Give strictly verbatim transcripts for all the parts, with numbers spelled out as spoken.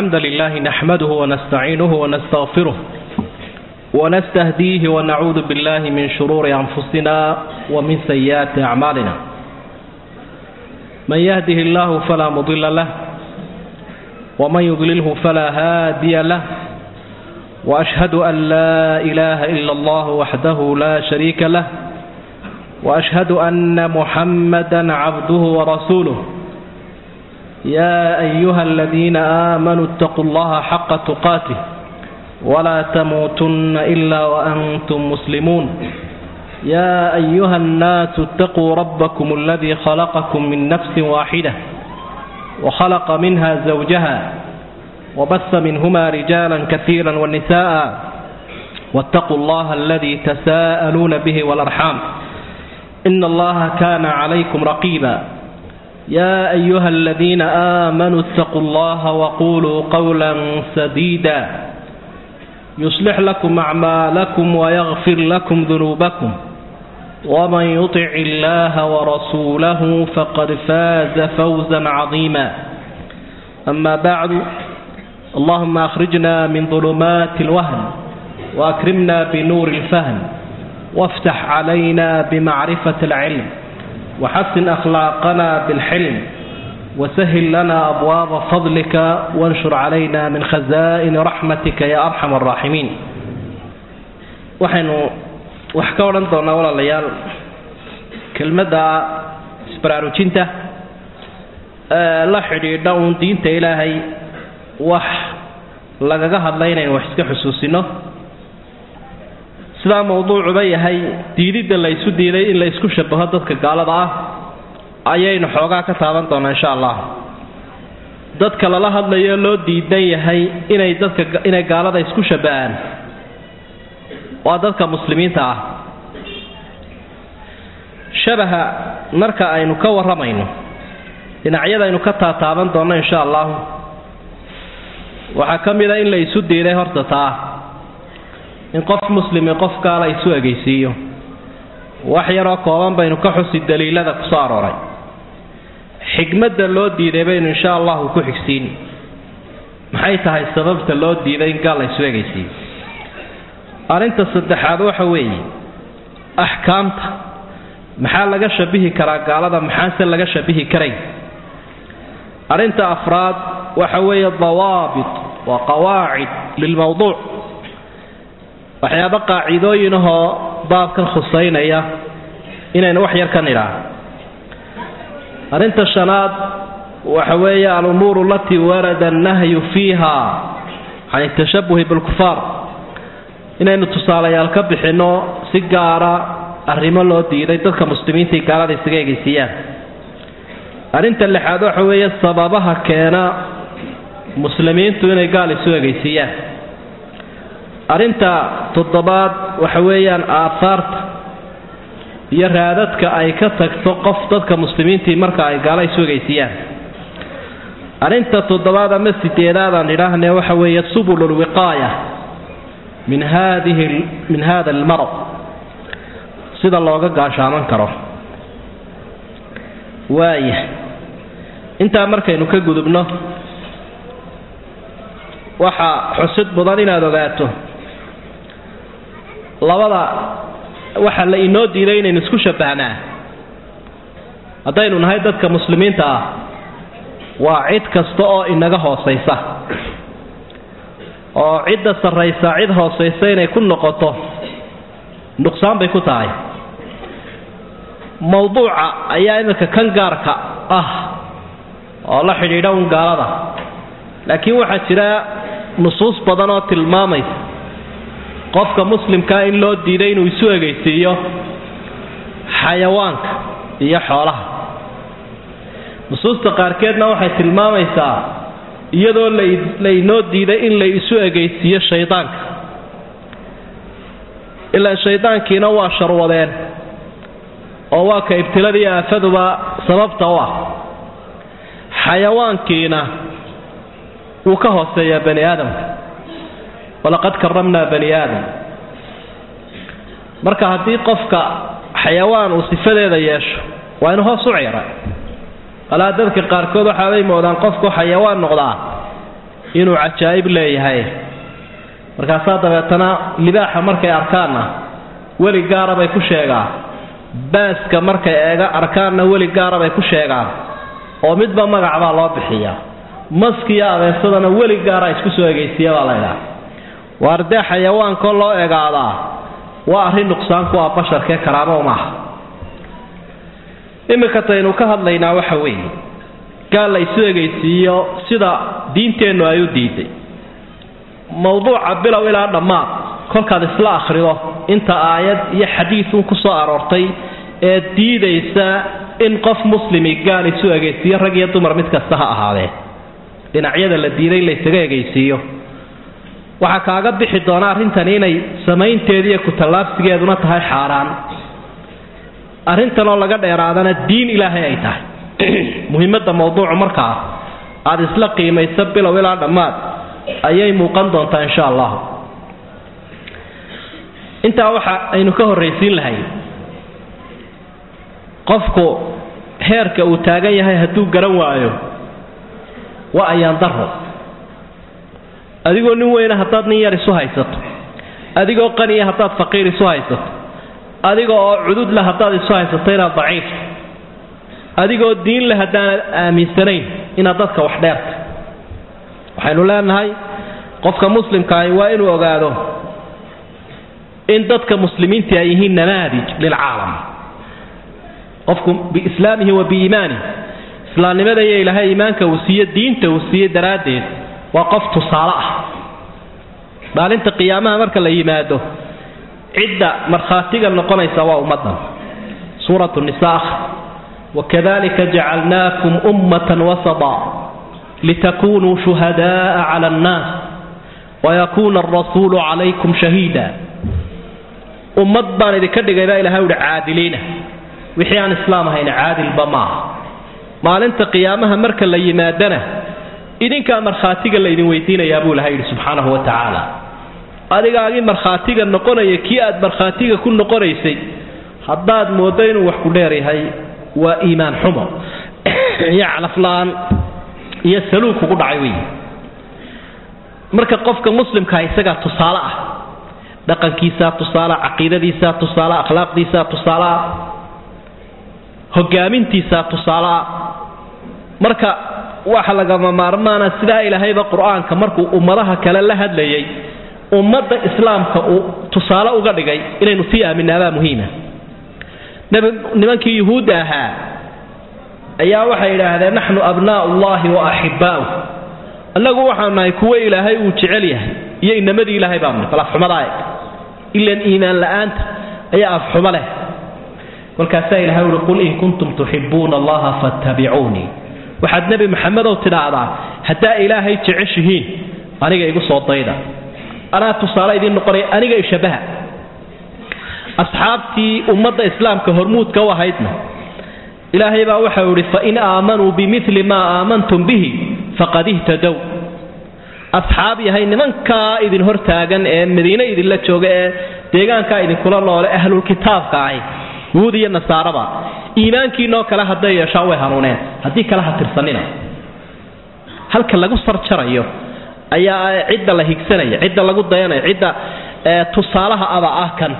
الحمد لله نحمده ونستعينه ونستغفره ونستهديه ونعوذ بالله من شرور أنفسنا ومن سيئات أعمالنا من يهده الله فلا مضل له ومن يضلله فلا هادي له وأشهد أن لا إله إلا الله وحده لا شريك له وأشهد أن محمدا عبده ورسوله يا أيها الذين آمنوا اتقوا الله حق تقاته ولا تموتن إلا وأنتم مسلمون يا أيها الناس اتقوا ربكم الذي خلقكم من نفس واحدة وخلق منها زوجها وبث منهما رجالا كثيرا والنساء واتقوا الله الذي تساءلون به والأرحام إن الله كان عليكم رقيبا يا أيها الذين آمنوا اتقوا الله وقولوا قولا سديدا يصلح لكم أعمالكم ويغفر لكم ذنوبكم ومن يطع الله ورسوله فقد فاز فوزا عظيما أما بعد اللهم أخرجنا من ظلمات الوهم وأكرمنا بنور الفهم وافتح علينا بمعرفة العلم وحسن أخلاقنا بالحلم وسهل لنا أبواب فضلك وانشر علينا من خزائن رحمتك يا أرحم الراحمين وحين وحكونا دونا ولا ليال كلمة سبراروجينتا لا حديد دون دين تإلهي وح لغا هدلين وحسك حسوسينه sidaa mawduucu ba yahay diidida la isu diiday in la isku shabaho dadka gaalada ah ayaynu xoogaa ka taaban doonaa insha Allah dadka lala hadlayo loo diidan yahay inay dadka inay gaalada isku shabaan waa dadka muslimiinta ah shabaha marka aynu ka waramayno dhinacyada aynu ka taaban doonaa insha Allah waxa kamida in la isu diiday horta taa in qof muslimi qof gaala isu ageysiiyo wax yaroo kooban baynu ka xusi daliilada ku soo arooray xigmadda loo diiday baynu insha Allah ku xigsiin maxay tahay sababta loo diiday in gaala isu ageysiiyo arinta saddexaad waxa weeye ahkaamta maxaa laga shabihi karaa gaalada maxaa laga shabihi karay arinta afraad waxa weeye dawaabit wa qawaacid lil mawdu' waxyaaba qaacidooyinahoo baabkan khuseynaya inaynu wax yar ka nidhaa arrinta shanaad waxa weeye al-umuuru allatii warada annahyu fiiha can tashabbuhi bilkufaar inaynu tusaalayaal ka bixinno si gaara arrimo loo diiday dadka muslimiinta ee gaalada isaga egeysiiyaan arrinta lixaad waxa weeye sababaha keena muslimiintu inay gaal isu egeysiiyaan arinta toddobaad waxa weeyaan aafaarta iyo raadadka ay ka tagto qof dadka muslimiintii marka ay gaala isu egeysiiyaan arinta toddobaad ama sideedaad aan idhaahnay waxa weeye subulul wiqaaya min hadhihi min hada almarad sida looga gaashaaman karo waaya inta markaynu ka gudubno waxa xusid mudan inaad ogaato labada waxa la inoo diiday inaynu isku shabahnaa haddaynu nahay dadka muslimiinta ah waa cid kasta oo inaga hooseysa oo cidda sarreysa cid hooseysa inay ku noqoto nuqsaan bay ku tahay mawduuca ayaa iminka kan gaarka ah oo la xidhiidha un gaalada laakiin waxaa jira nusuus badan oo tilmaamaysa qofka muslimka in loo diiday inuu isu egeysiiyo xayawaanka iyo xoolaha nusuusta qaarkeedna waxay tilmaamaysaa iyadoo la inoo diiday in la isu egeysiiyo shaydaanka ilaa shaydaankiina waa sharwadeen oo waa ka ibtiladii aafaduba sababta u ah xayawaankiina wuu ka hooseeyaa bani aadamka walaqad karamnaa bani aadam marka haddii qofka xayawaan uu sifadeeda yeesho waa inuu hoos u ciira alaa dadka qaarkood waxaabay moodaan qofku xayawaan noqdaa inuu cajaa'ib leeyahay markaasaa dabeetana libaaxa markay arkaanna weli gaara bay ku sheegaan baaska markay eega arkaanna weli gaara bay ku sheegaan oo midba magac baa loo bixiyaa maskiya abeesadana weli gaara isku soo egeysiya baa la yidhaha waa ardee xayawaankoo loo egaadaa waa arrin nuqsaan ku ah basharkee karaamo maaha iminka taynu ka hadlaynaa waxa weeye gaal la isu egeysiiyo sida diinteennu ay u diiday mawduuca bilow ilaa dhammaad kolkaad isla akhrido inta aayad iyo xadiidun ku soo aroortay ee diidaysa in qof muslimi gaal isu egeysiiyo rag iyo dumar mid kasta ha ahaadee dhinacyada la diiday la isaga egeysiiyo waxaa kaaga bixi doona arrintani inay samaynteeda iyo ku tallaabsigeeduna tahay xaaraan arrintanoo laga dheeraadana diin ilaahay ay tahay muhiimadda mawduucu markaa aad isla qiimayso bilow ilaa dhammaad ayay muuqan doontaa insha allah intaa waxa aynu ka horraysiin lahay qofku heerka uu taagan yahay hadduu garan waayo waa ayaan daro adigoo nin weyna haddaad nin yar isu haysato adigoo qaniya haddaad faqiir isu haysato adigoo oo cudud leh haddaad isu haysato inaad daciif adigoo diin leh haddaanad aaminsanayn inaad dadka wax dheerta waxaynu leenahay qofka muslimkaahi waa inuu ogaado in dadka muslimiinta ay yihiin namaadij lilcaalam qofku biislaamihi wa biiimaanihi islaamnimada iyo ilaahay iimaanka uu siiyo diinta uu siiyo daraaddeed waa qof tusaale ah maalinta qiyaamaha marka la yimaado cidda markhaatiga noqonaysa waa ummaddan suuratu nisaa wakadalika jacalnaakum ummatan wasata litakunuu shuhadaaa cala annaas wayakuuna alrasuulu calaykum shahiida ummad baan idinka dhigayba ilahay uhi caadiliina wixii aan islaam ahayna caadilba maaha maalinta qiyaamaha marka la yimaadana idinkaa markhaatiga la idin weydiinayaa buu ilahay yidhi subxaanahu wa tacaala adigaagii markhaatiga noqonaya kii aad markhaatiga ku noqonaysay haddaad mooddo inuu wax ku dheeryahay waa iimaan xumo iyo calaflaan iyo saluug kugu dhacay wey marka qofka muslimkaa isagaa tusaale ah dhaqankiisaa tusaale caqiidadiisaa tusaale akhlaaqdiisaa tusaale hogaamintiisaa tusaale marka waxa lagama maarmaana sidaa ilaahayba qur-aanka markuu ummadaha kale la hadlayay ummadda islaamka uu tusaale uga dhigay inaynu sii aaminaabaa muhiima nimankii yuhuudda ahaa ayaa waxay yidhaahdeen naxnu abnaa'u llahi wa axibbaa'uh annagu waxaanu nahay kuwo ilaahay uu jecel yahay iyo inamadii ilaahay baanu bal afxumadaa eg ilan iimaan la'aanta ayaa afxumo leh kolkaasaa ilahay uhi qul in kuntum tuxibbuuna allaha fattabicuunii waxaad nebi maxamedow tidhaahdaa haddaa ilaahay jeceshihiin aniga igu soo dayda anaa tusaale idiin noqonaya aniga ishabaha asxaabtii ummadda islaamka hormuudka u ahaydna ilaahay baa waxa uu yidhi fain aamanuu bimili maa aamantum bihi faqad ihtadow asxaab yahay nimankaa idin hortaagan ee madiine idinla jooga ee deegaankaa idinkula noole ahlulkitaabka ahi yuhuud iyo nasaaraba iimaankiinoo kale hadday yeeshaan way hanuuneen haddii kale ha tirsanina halka lagu sarjarayo ayaa cidda la higsanaya cidda lagu dayanayo cidda tusaalaha aba ah kan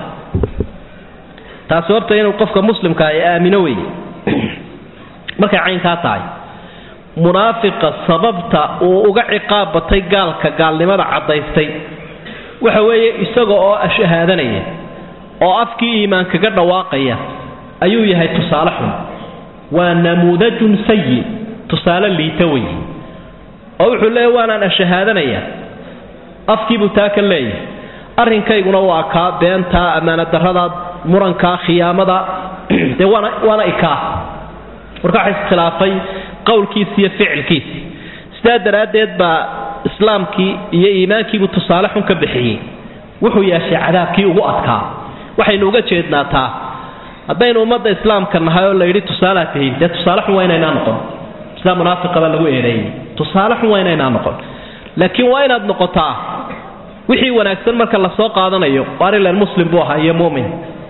taasi horta inuu qofka muslimka ay aamino weeye markay caynkaa tahay munaafiqa sababta uu uga ciqaab batay gaalka gaalnimada caddaystay waxa weeye isaga oo ashahaadanaya oo afkii iimaan kaga dhawaaqaya ayuu yahay tusaale xun waa namuudajun sayi tusaale liita weeye oo wuxuu leeyahay waanaan ashahaadanaya afkiibuu taa ka leeyahay arrinkayguna waa kaa beentaa ammaana darrada murankaa khiyaamada dee waana waana ikaa marka waxa iskhilaafay qowlkiisa iyo ficilkiisa sidaa daraaddeed baa islaamkii iyo iimaankiibuu tusaale xun ka bixiyey wuxuu yeeshay cadaabkii ugu adkaa waxaynu uga jeednaa taa haddaynu ummadda islaamka nahay oo layidhi tusaalaad tihiin dee tusaale xun waa inaynaa noqon sidaa munaafiqaba lagu eedeeyey tusaale xun waa inaynaa noqon laakiin waa inaad noqotaa wixii wanaagsan marka la soo qaadanayo waar ilaan muslim buu ahaa iyo muumin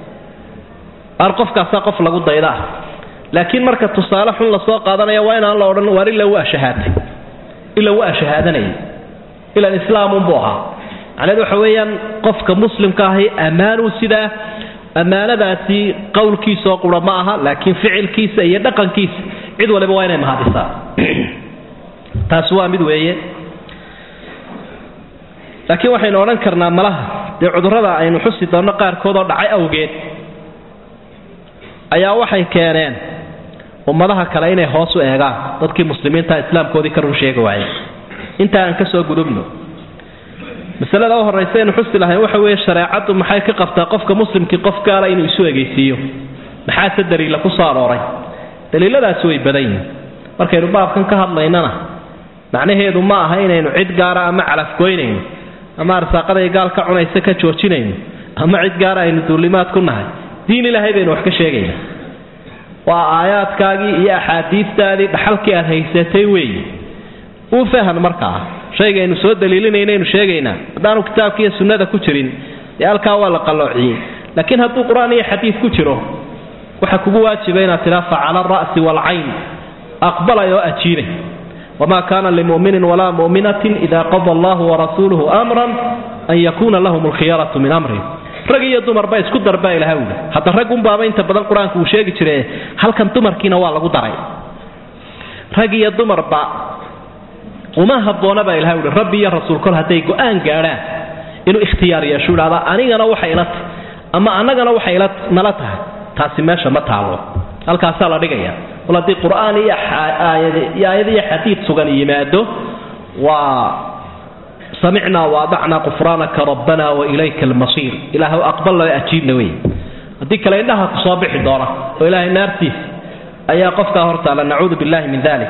ar qofkaasaa qof lagu daydaa laakiin marka tusaale xun la soo qaadanaya waa inaan la odhan waar ila waa shahaatay ila waa shahaadanayay إلى الإسلام بوها يعني ذو حويا قفك مسلم كاهي أمان سدا أمانة ذاتي قول كيس وقول معها لكن فعل كيس يدقن كيس عد ولا بوينه مهادسة تاسوا مدوية لكن وحين وننكرنا ملها دي عذرها أي نحسي دون قار كوضر دعي أوجين أيا وحي كيرين وملها كلاينه هوسو إيغا ضدكي مسلمين تا إسلام كودي كرو شيء وعي انت أنكسوا قدوبنا مسألة لو الرئيسين نحسي لها وحوي الشريعة محاي كقفتا قفك مسلم كي قف قال إنه يسوي جيسيو محاي تدري لكو صار وري دليل لا سوي بدين markay rubaab kan ka hadlaynana macnaheedu ma aha inaynu cid gaar ah ama calaf goynayno ama arsaaqada gaal ka cunaysa ka joojinayno ama cid gaar ah aynu duulimaad ku nahay diin ilaahay baynu wax ka sheegayna waa aayaadkaagii iyo axaadiistaadii dhaxalkii aad haysatay weey uu faham markaa sheegaynu soo daliilinayno sheegaynaa hadaanu kitaabka iyo sunnada ku jirin ee halka waa la qaloociyay laakiin hadduu quraan iyo xadiis ku jiro waxa kugu waajibayna tiraafa ala ra'si wal 'ayn أقبل يا أجيره وما كان لمؤمن ولا مؤمنة إذا قضى الله ورسوله أمرا أن يكون لهم الخيارة من أمره رجي الدمر بايس كدر باي الهولة حتى رجم بابين تبدأ القرآن كوشيك ترى هل كان دمر كنا والله قدري رجي الدمر با وما هبونا باي الهولة ربي يا رسول كل هتيجو أن جارا إنه اختيار يا شو هذا أنا أنا وحيلت أما أنا أنا وحيلت نلتها تاسمش ما تعلو هل كاسلا رجيا ولا دي قرآن يا آية يا حديث سجن يماده وسمعنا وأطعنا غفرانك ربنا وإليك المصير إله أقبل لا أجيب نوي هذيك لأنها تصابح الدارة وإله نارتي أي قفك هرت على نعوذ بالله من ذلك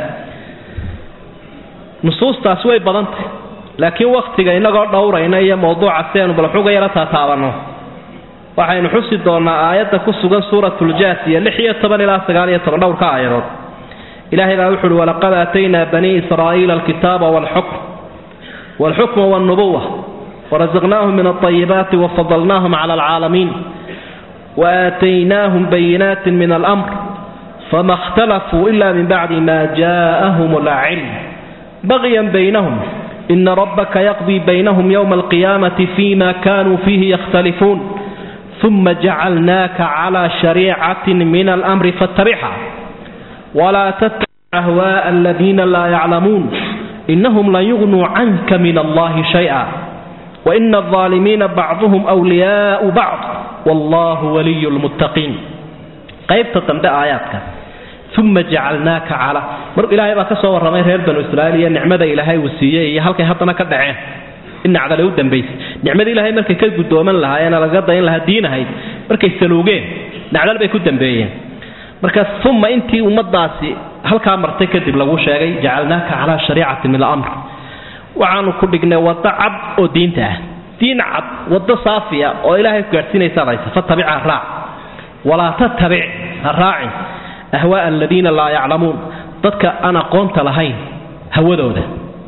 نصوص تسوي بدنت لكن وقت جاي نقعد دورة هنا هي موضوع عسين وبالحوجة يرتها تعبانه waxaynu xusi doonaa aayada ku sugan suuratul jaasiya lix iyo toban ilaa sagaal iyo toban dhowr ka aayadood ilaahay baa wuxuu wala qad atayna bani israa'iila alkitaaba wal hukm wal hukm wan nubuwah warazaqnaahum min at-tayyibaati wa faddalnaahum 'ala al-'alamin wa ataynahum bayyinatin min al-amr fama ikhtalafu illa min ba'di ma jaa'ahum al-'ilm baghyan baynahum inna rabbaka yaqdi baynahum yawm al-qiyamati fima kanu fihi yakhtalifun ثم جعلناك على شريعة من الأمر فاتبعها ولا تتبع أهواء الذين لا يعلمون إنهم لا يغنوا عنك من الله شيئا وإن الظالمين بعضهم أولياء بعض والله ولي المتقين قيب تتمدى آياتك ثم جعلناك على مر إلهي بك صور رمي رير بنو إسرائيل نعمة إلهي وسيئي هل كي حطنا كدعين إن على الود بيس نعمة إلهي مركي كذب دوما لها أنا لقد ضين لها دين هاي مركي سلوجين نعلى بيكون دنبيين مركز ثم أنت ومضاسي هل كان مرتكب لو شيء جعلناك على شريعة من الأمر وعن كل جنا وضعب ودين ته دين عب وضع صافية وإلهي كرتين يسرع فاتبع الراع ولا تتبع الراعي أهواء الذين لا يعلمون ضدك أنا قمت لهين هو ده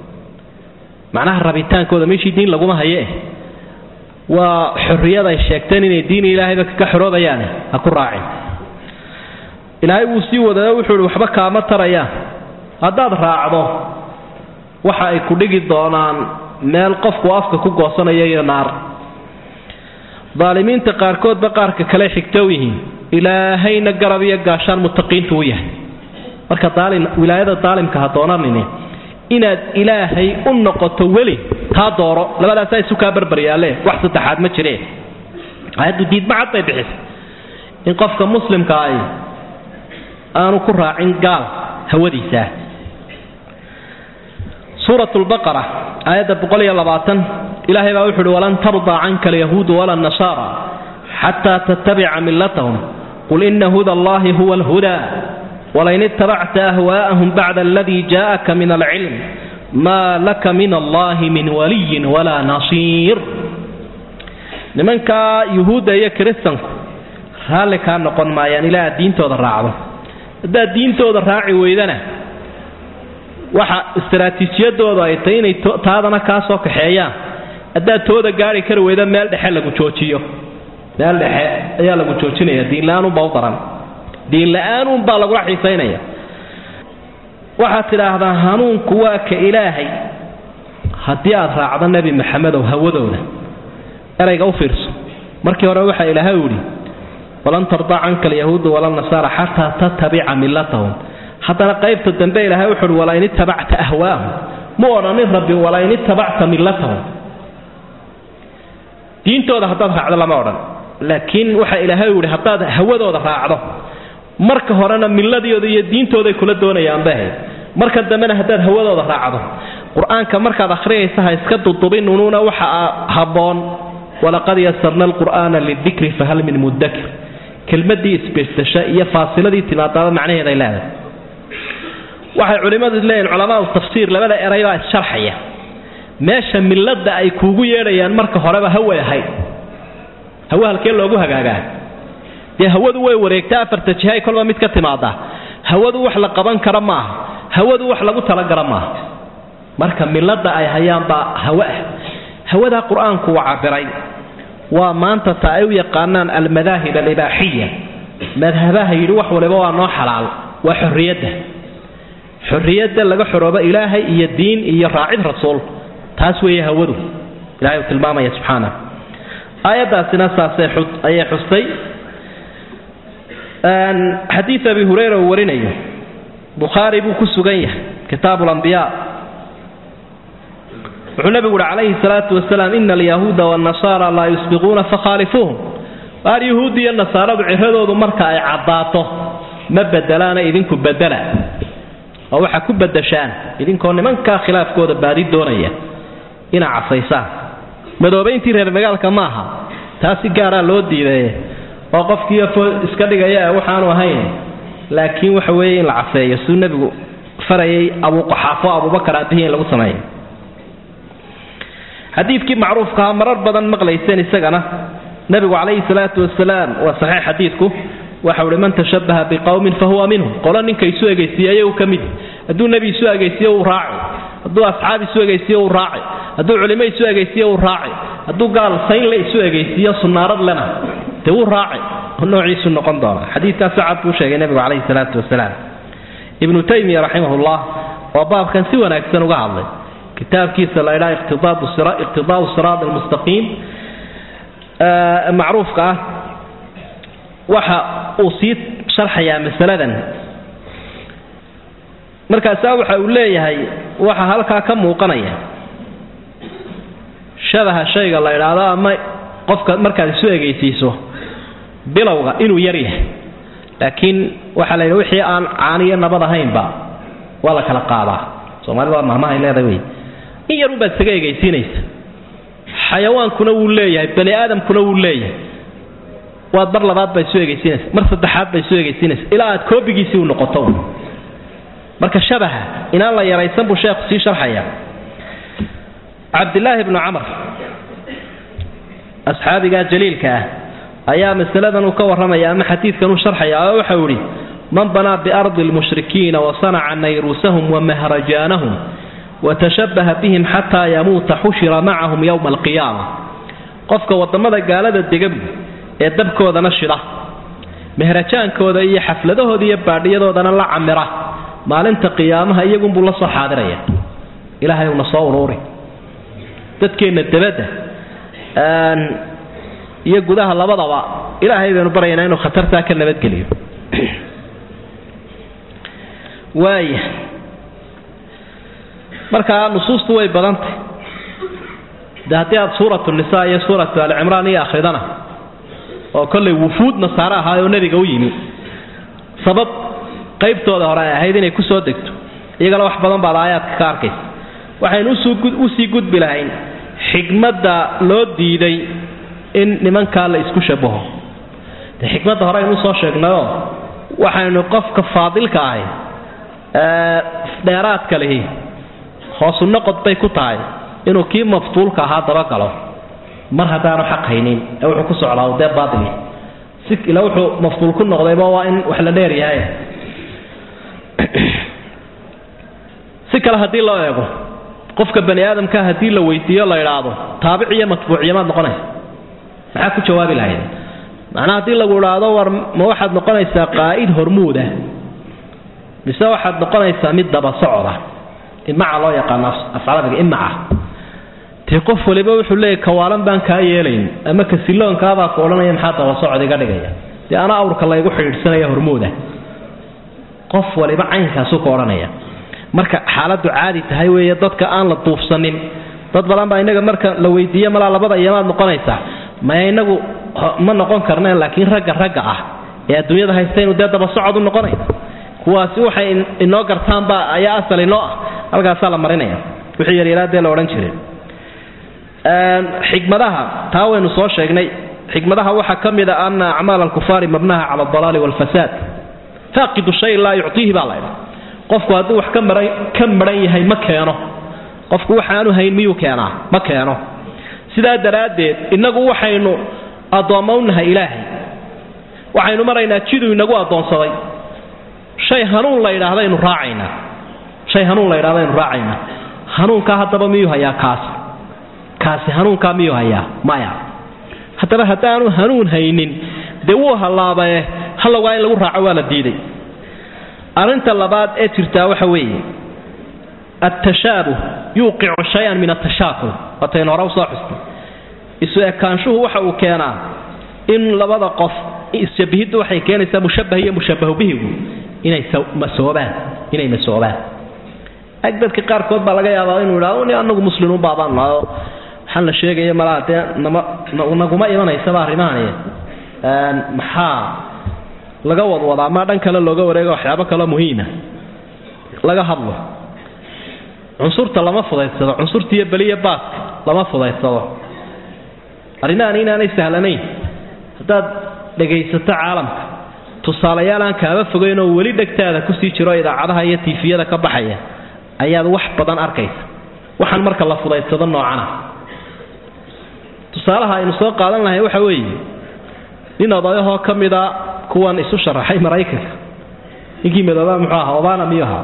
معناها الربيتان كذا ماشي دين لقوما هيه وحرية الشيكتين إن الدين إلهي بك كحرو بيانه أكون راعي إلهي وسي وذا وحول وحبك ما تريا هذا راعده وحا يكون لقي الضانان مال قف وافك كوكوصنا يا نار ظالمين تقاركود بقارك كلا حكتويه إلهي نقرب يقاشان متقين تويه marka daalin wilaayada daalimka ha doonanine inaad ilaahay u noqoto wali ta dooro labadaas ay suka barbariyale wax saddexaad ma jireen ayadu diid ma cadday bixis in qofka muslimka ay aanu ku raacin gaal hawadiisa suuratul baqara ayada boqol iyo labaatan ilaahay baa wuxuu walan tarda anka al-yahud wala an-nasara hatta tattabi'a millatahum qul inna huda allahi huwa al-huda ولئن اتبعت أهواءهم بعد الذي جاءك من العلم ما لك من الله من ولي ولا نصير لمن كا يهود يا كريستيان هل كان نقول ما يعني لا دين تو الراعي ده دين تو الراعي ويدنا waxa istaraatiijiyadooda ay tahay inay taadana ka soo kaxeeyaan adaa tooda gaari kar weeda meel dhexe lagu joojiyo meel dhexe ayaa lagu joojinaya diin laanu bawdaran diin la'aan un baa lagu xiisaynaya waxa tiraahdaa hanuunku waa ka ilaahay haddii aad raacdo nebi maxamed oo hawadooda erayga u fiirso markii hore waxa ilaahay yidhi walan tarda canka alyahuudu wala nasaara xataa tattabica millatahum haddana qaybta dambe ilaahay wuxuu yidhi wala in ittabacta ahwaahum ma odhanin rabbi wala in ittabacta millatahum diintooda haddaad raacdo lama odhan laakiin waxa ilaahay yidhi haddaad hawadooda raacdo marka horena milladooda iyo diintooday kula doonayaan bahay marka dambena haddaad hawadooda raacdo quraanka markaad akhriyaysa ha iska dudubin unuuna waxa haboon walaqad yasarna alqur'ana lidhikri fahal min mudakkir kelmadii isbeestasha iyo faasiladii timaadada macnaheeda ay leedahay waxay culimadu leeyihiin culimada tafsiir labada eray baa sharxaya meesha milladda ay kuugu yeedhayaan marka horeba haway ahayd hawa halkee loogu hagaagaa dee hawadu way wareegtaa afarta jihay kolba mid ka timaada hawadu wax la qaban kara maaha hawadu wax lagu talagala maaha marka milladda ay hayaan baa hawa ah hawada quraanku waa cabiray waa maanta taa ay u yaqaanaan almadaahib alibaahiya madhabaha yiri wax waliba waa noo xalaal waa xurriyada xurriyada laga xorooba ilaahay iyo diin iyo raacid rasuul taas weeye hawadu ilaahay uu tilmaamaya subhanahu ayadaasina saasay xud ay xustay an hadith abi hurayra warinayo bukhari buu ku sugan yahay kitabul anbiya النبي عليه الصلاة والسلام إن اليهود والنصارى لا يسبقون فخالفوهم اليهود والنصارى بعهدوا مركا عضاته ما بدلانا إذنكم بدلا أو حكو بدشان إذنكم من كان خلاف كود بادي دونية إنا عصيصان مدوبين تيرير مقال كماها تاسي قارا لودي ذي وقف كيف اسكالي يا وحان وهين لكن وحوين العصية سنة النبي فرأي أبو قحافة أبو بكر أدهين لو سمعين حديثك معروف كها مرر بدن مقليسين السجنة نبي عليه الصلاة والسلام وصحيح حديثكم وحول من تشبه بقوم فهو منهم قال إنك يسوع جيسيه وكمد أدو النبي يسوع جيسيه وراعي أدو أصحاب يسوع جيسيه وراعي أدو علماء يسوع جيسيه وراعي أدو قال صين لا يسوع جيسيه صنار لنا تو راعي هنو عيسو النقندار حديث سعد وشيء النبي عليه الصلاة والسلام ابن تيمية رحمه الله وباب كان سوى نكسن وقعله كتاب كيس لا إله اقتضاء الصراط اقتضاء الصراط المستقيم آه معروف كه وحا أصيد شرح يا مثلا مركز وحا وليه هي وحا هلكا كم وقنية شبه الشيء الله إله ما قفك مركز سوى جيسيسه بلوغة إنه يريه لكن وحا لا يوحي عن عانية نبضة هين با ولا كلا قاضى سوما الله ما هي لا ذوي in yar u baad saga eegaysiinaysa xayawaankuna wuu leeyahay bani aadamkuna wuu leeyahay waad bar labaad bay soo eegaysiinaysa mar saddexaad bay soo eegaysiinaysa ilaa aad koobigiisii u noqoto marka shabaha inaan la yaraysan buu sheekhu sii sharxaya Abdullah ibn Amr asxaabiga jaliilka ah ayaa masaladan uu ka waramaya ama xadiidkan uu sharxaya waxa uu yiri man bana bi ardi al-mushrikeen wa sana'a nayrusahum wa mahrajanahum وتشبه بهم حتى يموت حشر معهم يوم القيامة قفك وضمد قالة الدقب يدبكو ذا نشرة مهرجان كوذا إيه حفلته ذي يبعدي ذو ذا الله عمره ما لنت قيامها يقوم بالله صحة درية إلهي ونصور روري تتكين الدبادة أن يقول ذا الله بضوا إلهي بنبرينا إنه خطرتها كنا بتقليه واي marka nusuustu way badantay dahaatiyaad suuratu nisaa iyo suuratu al-imraan iyo akhridana oo kulli wufuud nasaara ahaayoo nabiga u yimi sabab qaybtooda hore ahayd inay ku soo degto iyagana wax badan baa aayadka ka arkay waxaynu u sii gudbi lahayn xigmadda loo diiday in nimanka la isku shabaho xigmadda hore aynu soo sheegnayo waxaynu qofka faadilka ahay ee dheeraadka leeyahay hoosu noqod bay ku tahay inuu kii maftuulka ahaa daba galo mar hadaanu xaq haynin ee wuxuu ku socdaa oo baadili si ila wuxuu maftuul ku noqdayba waa in wax la dheer yahay si kala hadii loo eego qofka bani aadamka hadii la weydiiyo la yiraahdo taabiciye matbuuciye ma noqonay waxa ku jawaabi lahayd macna hadii lagu yiraahdo war ma waxaad noqonaysaa qaa'id hormuud ah mise waxaad noqonaysaa mid daba socda imaca loo yaqaan afcalabiga imaca tii qof waliba wuxuu leeyahay kawaalan baan kaa yeelayn ama kasiloonkaabaa ku odhanaya maxaa daba socod iga dhigaya dee ana awrka laygu xidhiidhsanaya hormooda qof waliba caynkaasu ku odhanaya marka xaaladdu caadi tahay weeye dadka aan la duufsanin dad badan baa inaga marka la weydiiyo malaa labada iyamaad noqonaysaa maya inagu ma noqon karneen laakiin ragga ragga ah ee adduunyada haystaynu dee daba socod u noqonayna kuwaasi waxay inoo gartaanba ayaa asal inoo ah halkaasaa la marinaya wixii yaryaraadee la odhan jiray xikmadaha taa waynu soo sheegnay xikmadaha waxaa ka mid a ana acmaal alkufaari mabnaha cala aldalaali waalfasaad faaqidu shay laa yuctiihi baa laydha qofku hadduu wax ka maran ka maran yahay ma keeno qofku waxaanu hayn miyuu keenaa ma keeno sidaa daraaddeed innagu waxaynu addoommownahay ilaahay waxaynu maraynaa jiduu inagu addoonsaday shay hanuun la yidhaahdaynu raacaynaa shay hanuun la yidhahdaynu raacaynaa hanuunkaa haddaba miyuu hayaa kaasi kaasi hanuunkaa miyuu hayaa maya haddaba haddaanu hanuun haynin dee wuu hallaabae hallowgaa in lagu raaco waa la diiday arrinta labaad ee jirtaa waxa weeye التشابه يوقع شيئا من التشاكل وتين هره soo xustay isu ekaanshuhu waxa uu keenaa in labada qof isbahid waxay keenaysaa mushabbah iyo mushabbah bihi inay masoobaan inay masoobaan agdadka qaar kood baa laga yaabaa inuu yiraahdo in anagu muslimiin baabaan noo waxaan la sheegay malaade naguma imanaysa arrimahan een maxaa laga wadwadaa ma dhan kale looga wareego waxyaabo kale muhiim ah laga hadlo cunsurta lama fudaydsado cunsurtiya baliya baas lama fudaydsado arrinaan inaanay sahlanayn haddaad dhagaysato caalamka tusaalayaal aan kaaba fogeyn oo weli dhegtaada ku sii jiro idaacadaha iyo tiifiyada ka baxaya ayaad wax badan arkaysa waxaan marka la fudaydsado noocana tusaalaha aynu soo qaadan lahay waxa weeye nin odayahoo ka mida kuwan isu sharaxay Maraykanka ninkii madooba muxuu ahaa Obama miyuha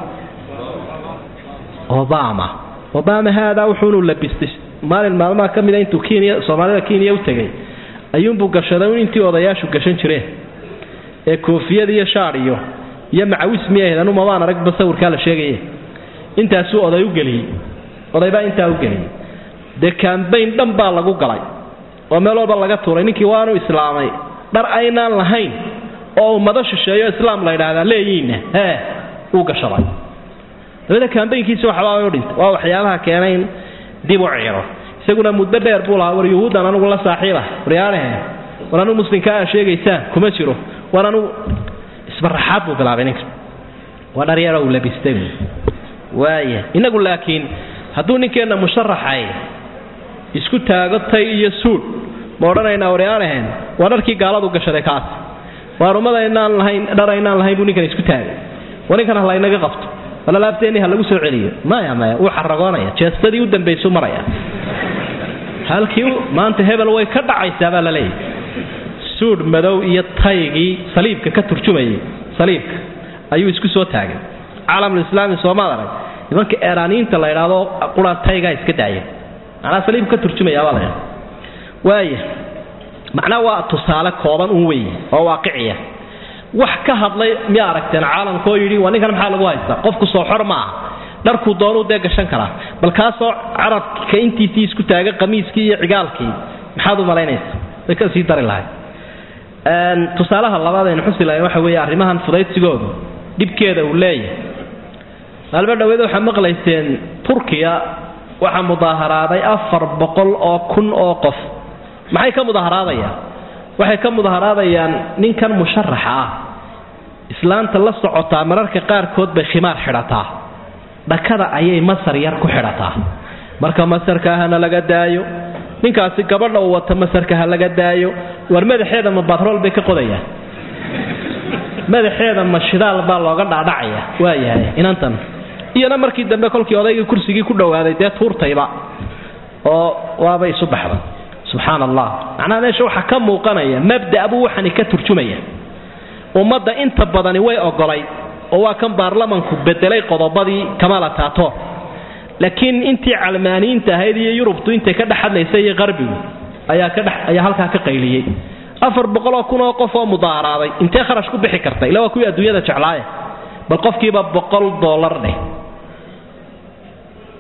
Obama Obama hada wuxuu labistay maalin maalmaha kamida intuu Kenya Soomaalida Kenya u tagay ayuunbu gashaday intii odayaashu gashan jireen ee koofiyad iyo shaar iyo iyo macawis miyaheedan uma waan arag basawirka la sheegay intaas uu oday u galiyay odayba inta u galiyay de campaign dhan baa lagu galay oo meel walba laga tuuray ninkii waanu islaamay dhar aynaan lahayn oo ummado shisheeyo islaam la yiraahdo leeyina ee uu gashaday wada campaignkiisa waxa uu dhintay waa waxyaabaha keenayn dib u ciiro isaguna muddo dheer buu lahaa war yuhuudan anigu la saaxiiba riyaalaha walaanu muslimka sheegaysan kuma jiro walaanu isbaraxaad buu bilaabay ninka wada riyaalo uu labistay waaya inagu laakiin hadduu ninkeena musharaxay isku taagatay iyo suud moodhanayna riyaalahan wadarkii gaaladu gashaday kaas waarumadeenaan lahayn dharaynaan lahayn buu ninkan isku taagay waninkan la inaga qabto wala laabteeni ha lagu soo celiyo maya maya uu xaragoonaya jeestadii u dambeeyay maraya halkii maanta hebel way ka dhacaysaa baa la leeyahay suud madow iyo taygii saliibka ka turjumayay saliibka ayuu isku soo taagay caalamul islaami Soomaaliya nimanka Iiraaniinta la yiraahdo qura tayga iska daayay ana saliibka ka turjumaya baa la yiraahdo waaya macna waa tusaale kooban u weey oo waaqiciya wax ka hadlay mi aragteen caalamkoo yiri waa ninkan maxaa lagu haystaa qofku soo xor ma aha dharku doonu de gashan kara bal ka soo carabka intiisii isku taaga qamiiskii iyo cigaalkii maxaad u malaynaysaa dadka sii dari lahay een tusaalaha labaad ee xusilay waxa weeye arrimahan fudaydsigooda dibkeeda uu leeyahay halba dhaweed waxa maqlayseen Turkiya waxa mudaaharaaday afar boqol oo kun oo qof maxay ka mudaharaadayaan waxay ka mudaharaadayaan ninkan musharaxa ah islaanta la socota mararka qaar kood bay khimaar xirataa dhakada ayay masar yar ku xirataa marka masarka ahna laga daayo ninkaasi gabadha uu wata masarka ha laga daayo war madaxeeda ma batrool bay ka qodayaan madaxeeda ma shidaal baa looga dhaadhacaya waayahay inantan iyana markii dambe kolkii odayga kursigii ku dhawaaday dee tuurtayba oo waaba isu baxday subhanallah ana meesha waxa ka muuqanaya mabda abu waxani ka turjumaya umada inta badani way ogolay oo waa kan baarlamanku bedelay qodobadii Kamal Ataturk laakiin intii calmaaniinta ahayd iyo Yurubtu intay ka dhaxadlaysay qarbigu ayaa ka dhax ayaa halka ka qayliyay afar boqol oo kun oo qof oo mudaaraaday intee kharash ku bixi kartay ilaa kuwa adduunyada jeclaaya bal qofkiiba boqol dollar dheh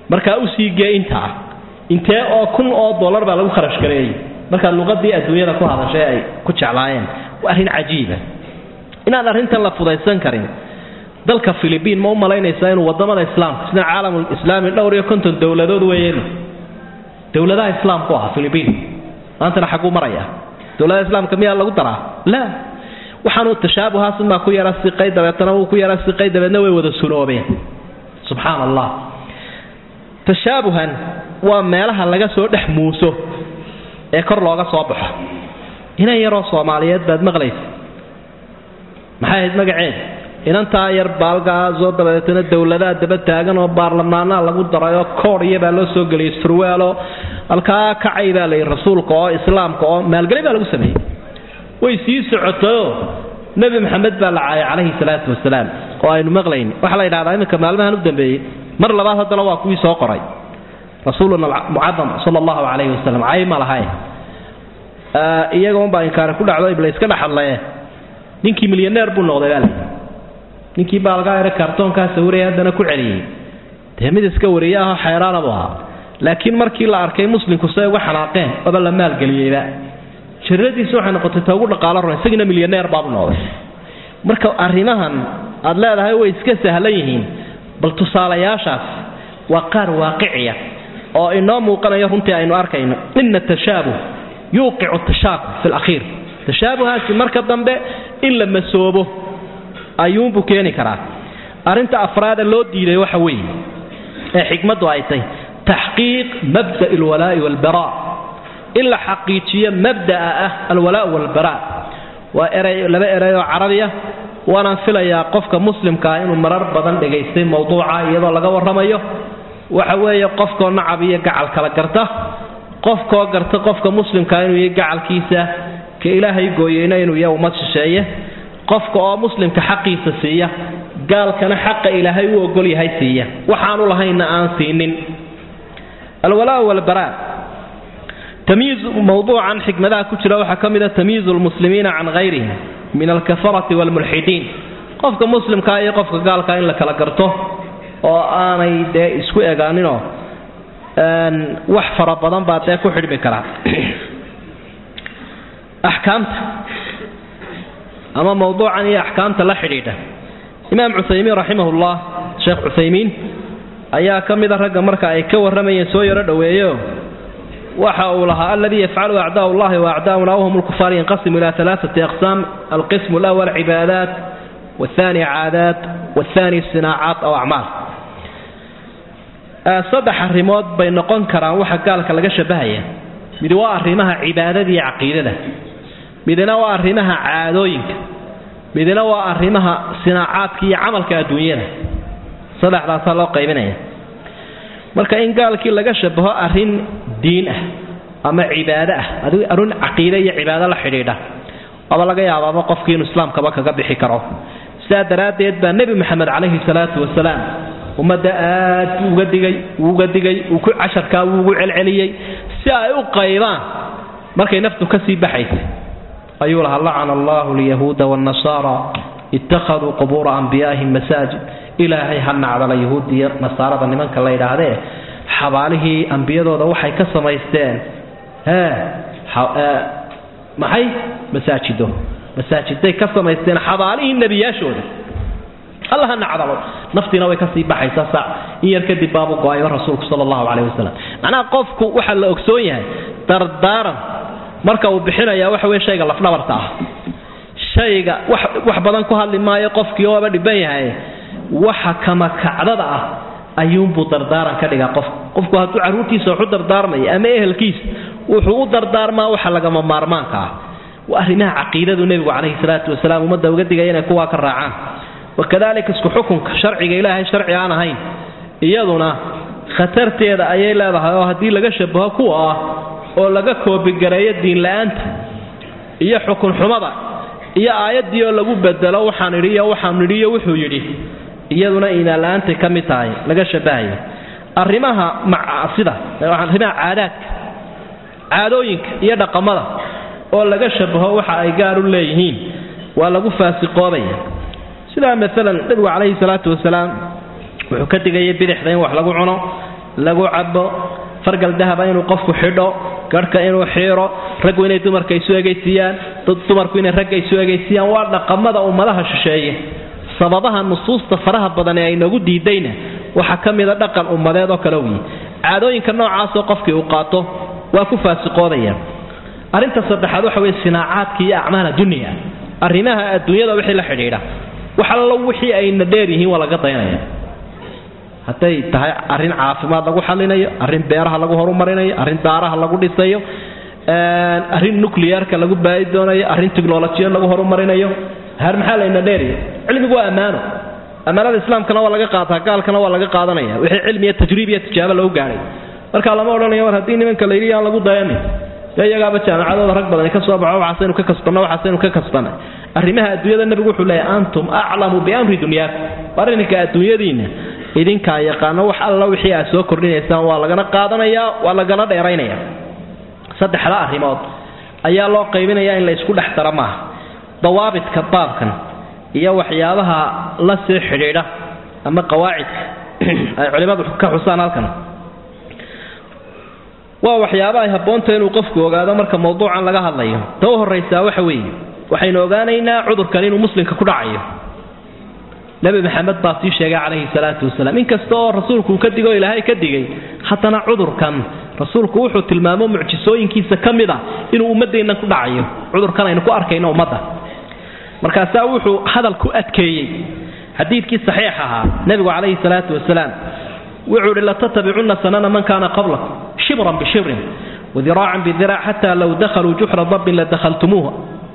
marka u sii geey inta intee oo kun oo dollar baa lagu kharash gareeyay marka luqadii adduunyada ku hadashay ay ku jeclaayeen waa arrin cajiib ah inaan arrintan la fudaysan karin dalka Philippine ma u malaynaysaa inuu wadamada islaamka sida caalamul islaami dhowr iyo konton dawladood weeyeen dawladaha islaamku ah Philippine maanta xaqu maraya dawladaha islaamka miyaa lagu daraa la waxaanu tashaabuhaas ma ku yara si qaydabeetana uu ku yara si qaydabeedna way wada suloobeen subhanallah tashaabuhan waa meelaha laga soo dhex muuso ee kor looga soo baxo ina yaro Soomaaliyeed baad maqlaysaa maxay ahayd magaceed inanta yar baalgaaso dabadeetana dawladaha daba taagan oo baarlamaanada lagu darayo kooriya baa loo soo galiyay surwaalo halka kacay baa lay rasuulka oo islaamka oo maalgelin baa lagu sameeyay way sii socoto nabi maxamed baa la caayay calayhi salaatu wasalaam oo aynu maqlayn waxa la yiraahdaa iminka maalmahan u dambeeyay mar labaad hadana waa kuwii soo qoray rasuuluna mu'azzam sallallahu alayhi wasallam ay malahay ee iyaga baa inkaar ku dhacdo iblis ka dhaxlay ninkii milyaneer buu noqday baa ninkii baalga ay kartoonka sawiraya hadana ku celiyay deemid iska wariyaha xeeraan ahaa laakiin markii la arkay muslimku say uga xanaaqeen oo la maal galiyayba shiradiisu waxay noqotay tagu dhaqaale roon isagina milyaneer baa noqday marka arrimahan aad leedahay way iska sahlan yihiin bal tusaalayaashaas waa qaar waaqiciya oo inoo muuqanayo runtii aynu arkayno inna tashabuh yuqi'u tashabuh fil akhir tashabuhaasi marka dambe in la masoobo ayuun buu keeni karaa arinta afraad loo diiday waxa weeye ee xigmadu ay tahay tahqiiq mabda' al-walaa' wal-baraa illa haqiiqiya mabda'a al-walaa' wal-baraa wa eray laba eray oo carabiya waana filayaa qofka muslimka ah inuu marar badan dhageystay mawduuca iyadoo laga warramayo waxa weeye qofka nacab iyo gacal kala garta qofka garta qofka muslimka inuu yahay gacalkiisa ka ilaahay gooyeyna inuu yahay ummad shisheeye qofka oo muslimka xaqiisa siiya gaalkana xaq ilaahay uu ogol yahay siiya waxaanu lahayna aan siinin alwalaa wal baraa tamyiz mawduucan xigmadaha ku jira waxa kamida tamyizul muslimiina an ghayrihim min al-kafarati wal mulhidin qofka muslimka iyo qofka gaalka in la kala garto oo aanay de isku eegaaninoo aan wax fara badan baa ku xidhmi kara ahkaamta ama mawduucan iyo ahkaamta la xidhiidha imaam Uthaymin rahimahullah sheekh Uthaymin ayaa kamida ragga marka ay ka waramayeen soo yara dhaweeyo waxa uu lahaa alladhi yaf'alu a'daa'u Allah wa a'daa'una hum al-kuffar yanqasimu ila thalathati aqsam al-qism al-awwal ibadat والثاني عادات والثاني صناعات أو أعمال صدح الرماد بين نقون كران waxa gaalka laga shabahaya mid waa arimaha cibaadada iyo aqeedada midna waa arimaha caadooyinka midna waa arimaha sinaacadka iyo amalka adduunyada saddexdaas loo qaybinaya marka in gaalkii laga shabaho arin diin ah ama cibaado ah adigu arin aqeeda iyo cibaado la xiriira aba laga yaabaa qofkii inuu islaamka ba kaga bixi karo سادراتيد با نبي محمد عليه الصلاة والسلام ومدآت وقدقي وقدقي وكل عشر كا وعلعليي ساء قيبان مركي نفتو كسي بحيث أيها الله عن الله اليهود والنصارى اتخذوا قبور أنبيائهم مساجد إلهي حنا على اليهود نصارى ظنمان كالله إلى هذا حواله أنبياء ذو وحي كسم يستان ها محي مساجده مساجدتي كسميستين حواليه النبياشود الله نعذب نفتنا way kasii baxaysa sac in yar kadib baabu go'ay rasuulku sallallahu alayhi wasallam ana qofku waxa la ogsoon yahay dardaaran marka uu bixinaya waxa weey shayga laf dhabarta ah shayga wax wax badan ku hadli maayo qofkii oo dhiban yahay waxa kama kacdada ah ayuun buu dardaaran ka dhigaa qof qofku hadduu caruurtiisa wuxuu dardaarmay ama ehelkiisa wuxuu u dardaarmaa waxa laga maarmaanka ah وأهلنا عقيدة النبي عليه الصلاة والسلام ومدى وقدق ينا كوا كالرعان وكذلك اسكو حكم شرعي إلهي شرعي أنا هين إيادنا خطرت يدا أي لا بها هدي لقى شبها كوا أو لقى كوا بقراية الدين لأنت إيا حكم حمضة إيا آيات دي لقوا بدلا وحانرية وحامرية وحويري إيادنا إنا لأنت كمتاي لقى شبهي الرماها مع عصيدة الرماها عادات عادوينك إيادا قمضة oo laga shabaho waxa ay gaar u leeyihiin waa lagu faasiqoobay sida midalan nabi kaleey salaatu wasalaam wuxuu ka digay bidixda in wax lagu cuno lagu cabo fargal dahaba inuu qofku xidho garhka inuu xiiro raggu inay dumarka isu egeysiyaan dumarku inay ragga isu egeysiyaan waa dhaqamada ummadaha shisheeye sababaha nusuusta faraha badan ee ay nagu diidayna waxa kamida dhaqan ummadeed oo kale weey caadooyinka noocaas oo qofkii uu qaato waa ku faasiqoodaya arinta saddexaad waxa weey sinaacaadka iyo acmaala dunya arrimaha adduunyada wixii la xidhiidha waxa la wixii ay nadeer yihiin waa laga dayanaya haday tahay arin caafimaad lagu xalinayo arin beeraha lagu horumarinayo arin daaraha lagu dhisayo een arin nuclearka lagu baahi doonayo arin tiknoolajiyada lagu horumarinayo har maxaa la nadeeriyo cilmigu waa amaano amaanada islaamkana waa laga qaataa gaalkana waa laga qaadanaya wixii cilmi iyo tajriib iyo tijaabo lagu gaaray marka lama odhanayo war hadii nimanka la yiri aan lagu dayanin iyaga ba jaamacadooda rag badan ka soo baxo waxa aynu ka kasbano waxa aynu ka kasbano arrimaha adduunyada nabigu wuxuu leeyahay antum a'lamu bi amri dunyakum warinka adduunyadiina idinka yaqaan wax alla wixii aad soo kordhinaysaan waa laga qaadanaya waa laga dheeraynaya saddexda arrimood ayaa loo qaybinayaa in la isku dhex darama dawaabidka baabkan iyo waxyaabaha la sii xidhiidha ama qawaacid ay culimadu ka xusaan halkan waa waxyaabaha ay haboonto inuu qofku ogaado marka mowduucan laga hadlayo taw horeysa waxa weeye waxaynu ogaanaynaa cudurkan inuu muslimka ku dhacayo nabi maxamed baa sii sheegay calayhi salaatu wasalaam in kasta oo rasuulku ka digo ilaahay ka digay hatana cudurkan rasuulku wuxuu tilmaamo mucjisooyinkiisa kamida inuu ummadeena ku dhacayo cudurkan aynu ku arkayno ummadda markaas wuxuu hadal ku adkeeyay xadiidkii saxiix ahaa nabigu calayhi salaatu wasalaam wuxuu la tatabicuna sanana man kana qablakum shibran bi shibrin وذراعا بذراع حتى لو دخلوا جحر ضب لدخلتموها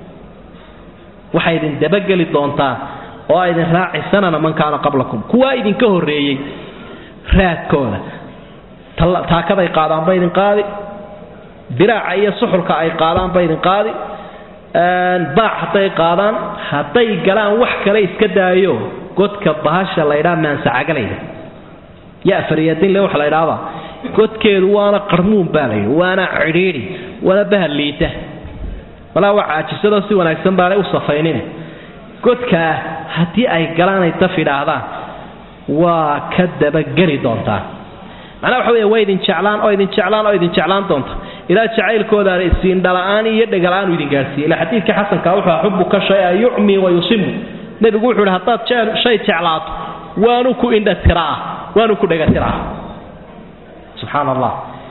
waxaydin dabagali doontaa oo aydin raacisanana man kaana qablakum kuwa idin ka horeeyay raadkooda taakada ay qaadaan baydin qaadi diraaca iyo suxulka ay qaadaan baydin qaadi aan baax haday qaadaan haday galaan wax kale iska daayo godka bahasha la yiraahdo maansacagaleyda ya fariyadin le wax la yiraahdo godkeedu waana qarmuun baalay waana ciriiri wala bahliita wala waxa jisado si wanaagsan baa u safaynina godka hadii ay galaan ay tafiidaahdaan waa ka daba gali doontaa ana waxa weey weydin jeclaan oo idin jeclaan oo idin jeclaan doonta ila jacaylkooda ay siin dhalaan iyo dhagalaan idin gaarsiiyay ila xadiidka xasanka wuxuu xubbuka shay yu'mi wa yusimu nabigu wuxuu hadaad shay jeclaato waanu ku indha tiraa waanu ku dhaga tiraa subhanallah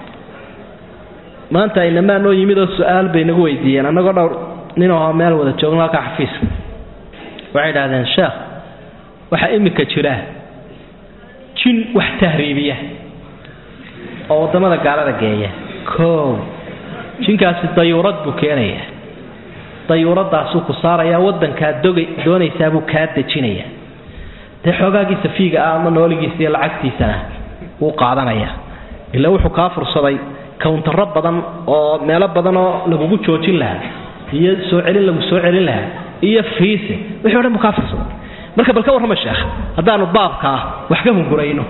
maanta inama noo yimid oo su'aal bay nagu weydiiyeen anagoo dhowr nin oo meel wada joogna ka xafiis waxay dhaadeen sheekh waxa imika jira jin wax tahriibiya oo wadamada gaalada geeya ko jinkaasi dayuurad buu keenaya dayuuradaas uu ku saaraya wadanka dogay doonaysa buu ka dajinaya te xogaagiisa fiiga ama nooligiisa iyo lacagtiisana uu qaadanaya ila wuxuu ka fursaday counter badan oo meelo badan oo lagu joojin lahaa iyo soo celin lagu soo celin lahaa iyo fiise wixii hore ka fursaday marka balka warama sheekh hadaanu baabka wax ka hungurayno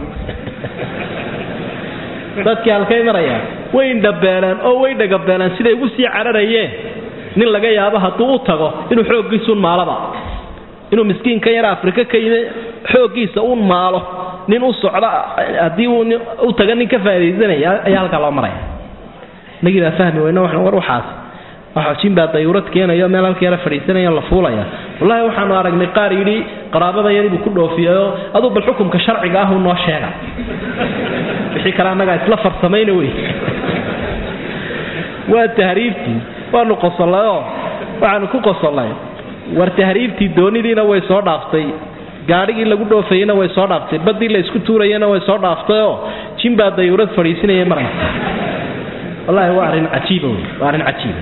dadkii halkay maraya way dhabeelan oo way dhagabeelan sida ugu sii cararayeen nin laga yaabo haduu u tago inuu xoogiisu maalaba inuu miskiinka yar Afrika ka yimid xoogiisa uu maalo nin u socda hadii uu taga nin ka faa'iideysanaya ayaa halka loo maray nagiba fahmi weyno wax war waxaas waxa jin baa dayuurad keenayo meel halka yar fariisanaya la fuulaya wallahi waxaan aragnay qaar yiri qaraabada yar uu ku dhoofiyo adu bal xukunka sharciga ah uu noo sheega wixii kala anaga isla farsameeyna way waa tahriibti waa nu qosolayo waxaan ku qosolay war tahriibti doonidiina way soo dhaaftay gaarigii lagu dhoofayna way soo dhaaftay badii la isku tuurayna way soo dhaaftay oo jin baa dayuurad fariisinaya maray wallahi waa arin cajiib waa arin cajiib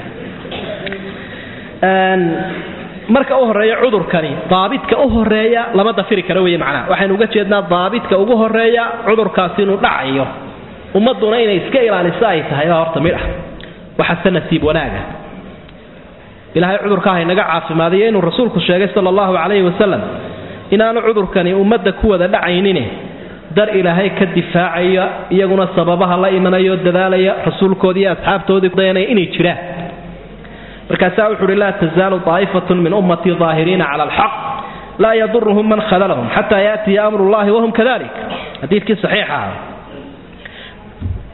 aan marka u horeeyo cudurkani daabidka u horeeya lama dafiri karo weey macna waxaan uga jeednaa daabidka ugu horeeya cudurkaasi inuu dhacayo ummaduna inay iska ilaaliso ay tahay horta mid ah waxa sanasiib wanaaga ilaahay cudurka ay naga caafimaadiyay inuu rasuulku sheegay sallallahu alayhi wasallam inaanu cudurkani ummadda ku wada dhacaynin dar ilaahay ka difaacaya iyaguna sababaha la imanayo dadaalaya rasuulkoodii asxaabtoodii dayanay inay jiraan markaas wuxuu la tazaalu daa'ifatun min ummati zaahiriina ala alhaq la yadurruhum man khalalahum hatta yati amru allah wa hum kadhalik hadithki sahiha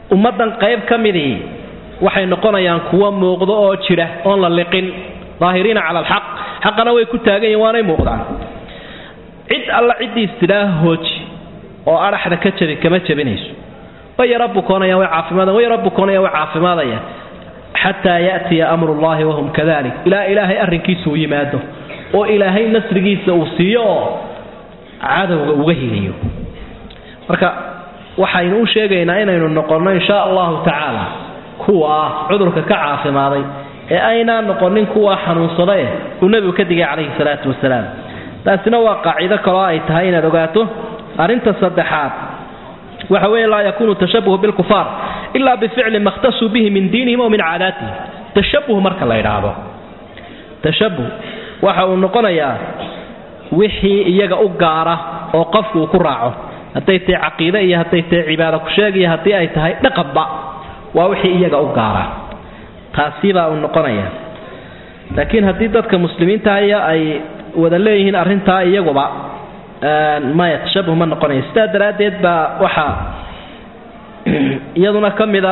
ummadan qayb kamidii waxay noqonayaan kuwa muuqdo oo jira oo la liqin daahiriina cala alxaq xaqana way ku taagan yihiin waanay muuqdaan cid alla cidii istilaaha hooji oo araxda ka jabi kama jabinayso way rabbukoonaya way caafimaadaya way rabbukoonaya way caafimaadaya حتى يأتي أمر الله وهم كذلك إلى إلهي أرنكيس ويماده وإلهي نسرقيس وصيو عادوا وغهيليو marka waxaynu u sheegaynaa inaynu noqono insha Allah ta'ala kuwa cudurka ka caafimaaday ee ayna noqonin kuwa xanuunsaday oo nabiga ka digay kaleey salaatu wasalaam taasina waa qaacido kale ay tahay inaad ogaato arinta saddexaad waxa weeye la yakunu tashabbuh bil kufar illa bi fi'li ma ikhtasu bihi min diinihim wa min 'aadatihim tashabbuh marka la yiraahdo tashabbuh waxa uu noqonayaa wixii iyaga u gaara oo qofku ku raaco haday tahay aqeeda iyo haday tahay cibaado ku sheegay haday ay tahay dhaqanba waa wixii iyaga u gaara taasiba uu noqonayaa laakiin hadii dadka muslimiinta ay wada leeyihiin arinta iyaguba ma yatashabbuh ma noqonayo sida daraadeed ba waxa iyaduna kamida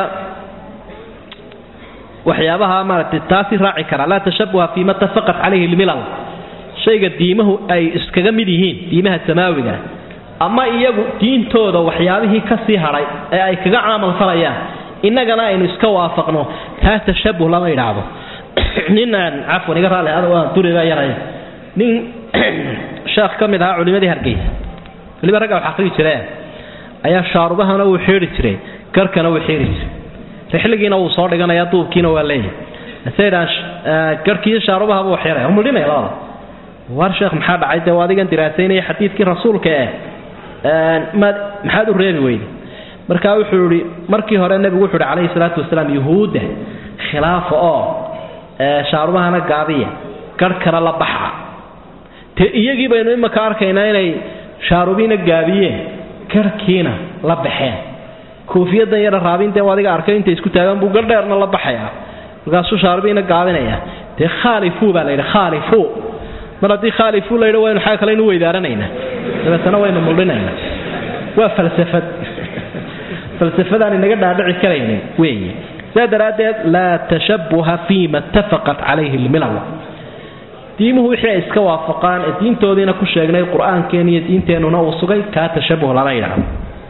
waxyaabaha maaragtay taasi raaci kara la tashabbuha fi ma tafaqat alayhi al-milal shayga diimahu ay iskaga mid yihiin diimaha samaawiga ama iyagu diintooda waxyaabihii ka sii haray ee ay kaga caamal falayaan inagana aynu iska waafaqno ta tashabbuh lama yiraahdo ninaan afwan iga raali hada waa turiga yaray nin sheekh kamid ah culimadii Hargeysa waliba raga waxa akhri jiray ayaa shaarubahana uu xeeri jiray karkana uu xeeri jiray rixligiina uu soo dhiganaya duubkiina waa leeyahay sayran karkii shaarubaha uu xeeray umul dhimay labada war sheekh maxaa dhacay de waadigan diraasaynay xadiidkii rasuulka ee ma maxaad u reebi weeyay marka wuxuu yiri markii hore nabigu wuxuu yiri kaleey salaatu wasalaam yahuuda khilaaf oo shaarubahana gaabiya karkana la baxa te iyagii baynu imaka arkaynaa inay shaarubina gaabiyeen karkiina la baxeen koofiyadan yar raabinta waadiga arkay inta isku taagan buu galdheerna la baxaya markaas shaarubina gaabinaya te khalifu baa leeyahay khalifu maradi khalifu leeyahay waynu xaq kale inuu weydaaranayna dabeetana waynu muldinayna waa falsafad falsafadan inaga dhaadhici karaynin weeye sadaradeed la tashabbuha fi ma tafaqat alayhi al-milal diimuhu wixii iska waafaqaan diintoodina ku sheegnay quraankeena iyo diinteenuna uu sugay ka tashabbuh lama yiraahdo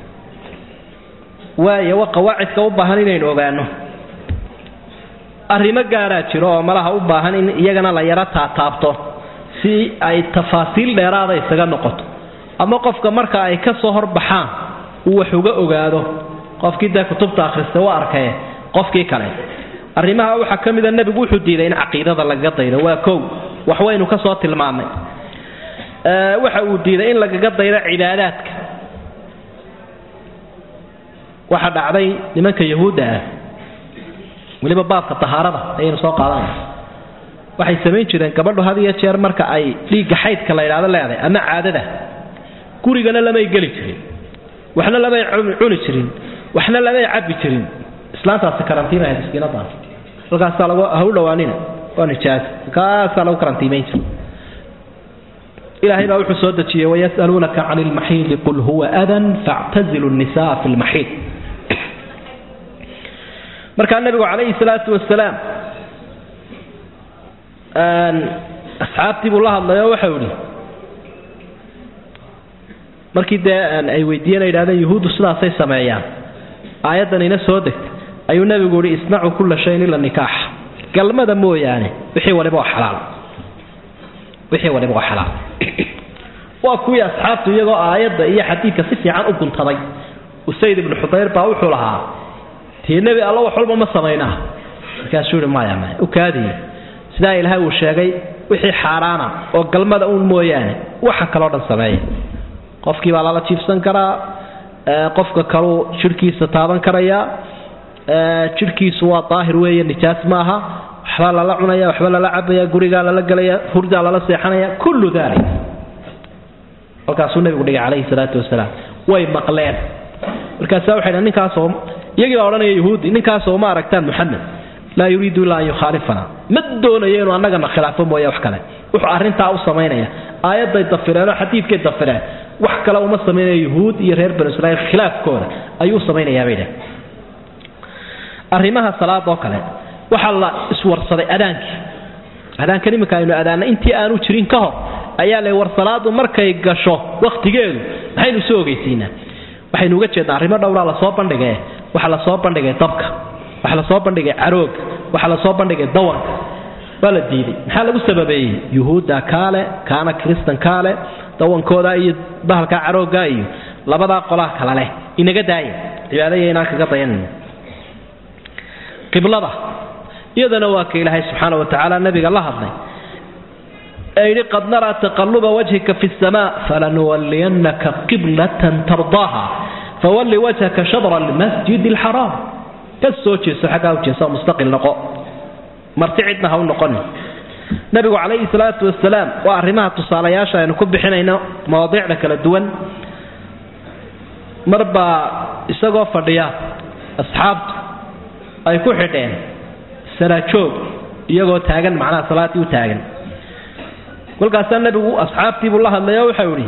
waayo waa qawaacidka u baahan inaynu ogaano arrimo gaar ah jiro oo malaha u baahan in iyagana la yara taataabto si ay tafaasiil dheeraad ah isaga noqoto ama qofka marka ay ka soo horbaxaan uu wax uga ogaado qofkii da kutubta akhristay waa arkay qofkii kale arrimaha waxa kamid ah nabigu wuxuu diiday in aqeedada laga dayro waa koow wax waynu ka soo tilmaamay ee waxa uu diiday in laga dayro cibaadaadka waxa dhacday nimanka yahuuda ah waliba baabka tahaarada ayaynu soo qaadanay waxay sameyn jireen gabadhu had iyo jeer marka ay dhiig xaydka la yiraahdo leedahay ama caadada gurigana lama gali jirin waxna lama cuni jirin waxna lama cabbi jirin islaantaas karantiina ay iskiinada halkaas lagu hawlawaanina oo nijaas kaas lagu karantiimeyn jiray ilaahay baa wuxuu soo dajiyay wayasalunaka 'anil mahid qul huwa adan fa'tazilu an-nisaa fil mahid marka nabigu kaleey salaatu wasalaam aan asxaabtii buu la hadlayo waxa uu markii ay weydiiyeen yiraahdeen yahuudu sidaas ay sameeyaan aayadan ina soo degtay ayuu nabigu yiri isna'u kull shay'in illa nikah galmada mooyaane wixii waliba xalaal wixii waliba xalaal waa kuwii asxaabtu iyagoo aayada iyo xadiidka si fiican u guntaday usayd ibn hudayr baa wuxuu lahaa tii nabi allah wax walba ma sameeyna markaas uu ma yaamay u kaadiyay sida ilaahay uu sheegay wixii xaraana oo galmada uu mooyaane waxa kale oo dhan sameeyay qofkii baa la jiifsan karaa qofka kale shirkiisa taaban karaya jirkiisu waa daahir weeye nijaas maaha waxba la cunaya waxba la cabaya guriga la galaya hurda la seexanaya kullu dhalik halkaasuu nabigu dhigay kaleey salaatu wasalaam way maqleen markaas waxay ninkaas oo iyagii oranaya yahuudi ninkaas oo ma aragtaan muhammad la yuriidu la yukhalifana madoonayo inuu annaga khilaafo mooya wax kale wuxuu arinta u sameeynaya aayada dafirano xadiidka dafiraan wax kale uma sameeyo yahuud iyo reer bani israa'iil khilaafkooda ayuu sameeynaya bayda arrimaha salaad oo kale waxa la iswarsaday adaanki adaanka nimka aynu adaana intii aanu jirin ka hor ayaa lay war salaadu markay gasho waqtigeedu maxaynu soo ogeysiinaa waxaynu uga jeednaa arrimo dhowr la soo bandhigay waxa la soo bandhigay dabka waxa la soo bandhigay caroog waxa la soo bandhigay dawanka wala diiday maxaa lagu sababeeyay yuhuuda kaale kaana kristan kaale dawankooda iyo bahalka carooga iyo labada qolaha kala leh inaga daaya cibaadayna kaga dayanina qiblada iyadana waa ka ilaahay subxaanahu wa ta'ala nabiga la hadlay ayri qad nara taqalluba wajhika fi as-samaa falanuwalliyannaka qiblatan tardaha fawalli wajhaka shatr al-masjid al-haram kasooji saxaga u jeeso mustaqil noqo marticidna ha u noqon nabigu calayhi salaatu wassalaam waa arrimaha tusaalayaasha aynu ku bixinayno mawduucda kala duwan marba isagoo fadhiya asxaabtu ay ku xidheen sarajoog iyagoo taagan macnaha salaadii u taagan kolkaas nabigu asxaabtii buu la hadlay oo wuxuu yiri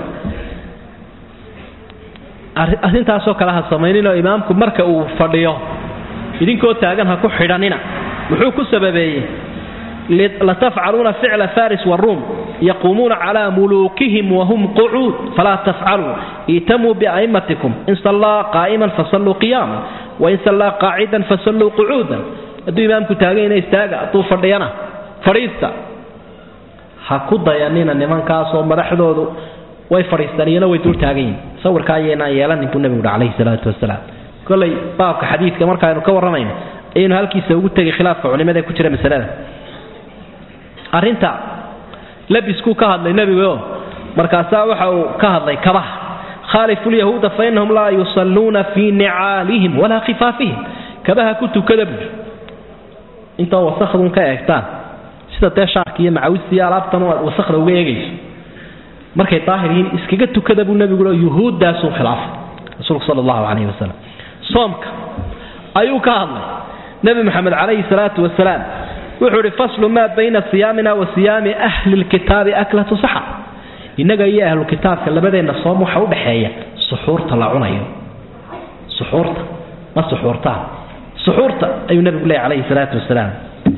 arrintaas oo kala ha sameeyeen imaamku marka uu fadhiyo idinkoo taagan ha ku xidhanina wuxuu ku sababeeyay la tafcaluna fi'la faris wa rum yaqumuna ala mulukihim wa hum qu'ud fala taf'alu itamu bi a'immatikum in salla qa'iman fasallu qiyaman wa in salla qa'idan fasallu qu'udan aduu imaamku taagayna istaaga tuu fadhiyana fariista ha ku dayanina nimankaas oo madaxdoodu way fariistanayna way dul taagayeen sawirka ayayna yeelan intuu nabigu calayhi salaatu wasalaam kulay baabka xadiiska marka aynu ka waramayno aynu halkiisa ugu tagay khilaafka culimada ku jira masalada arinta labisku ka hadlay nabigu markaas waxa uu ka hadlay kabaha khaliful yahuuda fa innahum la yusalluna fi ni'alihim wala khifafihim kabaha ku tukada inta wasakhdun ka eegtaan sida teeshaarka iyo macawisii alaabtan wasakhda uga eegayso markay daahiriin iskaga tukada buu nabigu yuhuudaas u khilaaf rasuulka sallallahu alayhi wasallam soomka ayuu ka hadlay nabi maxamed alayhi salaatu wasalaam wuxuu faslu ma bayna siyaamina wa siyaami ahli alkitab aklatu sahar inaga iyo ahli kitabka labadeena soom waxa u dhaxeeya suxuurta la cunayo suxuurta ma suxuurta suxuurta ayuu nabigu leeyahay alayhi salaatu wasalaam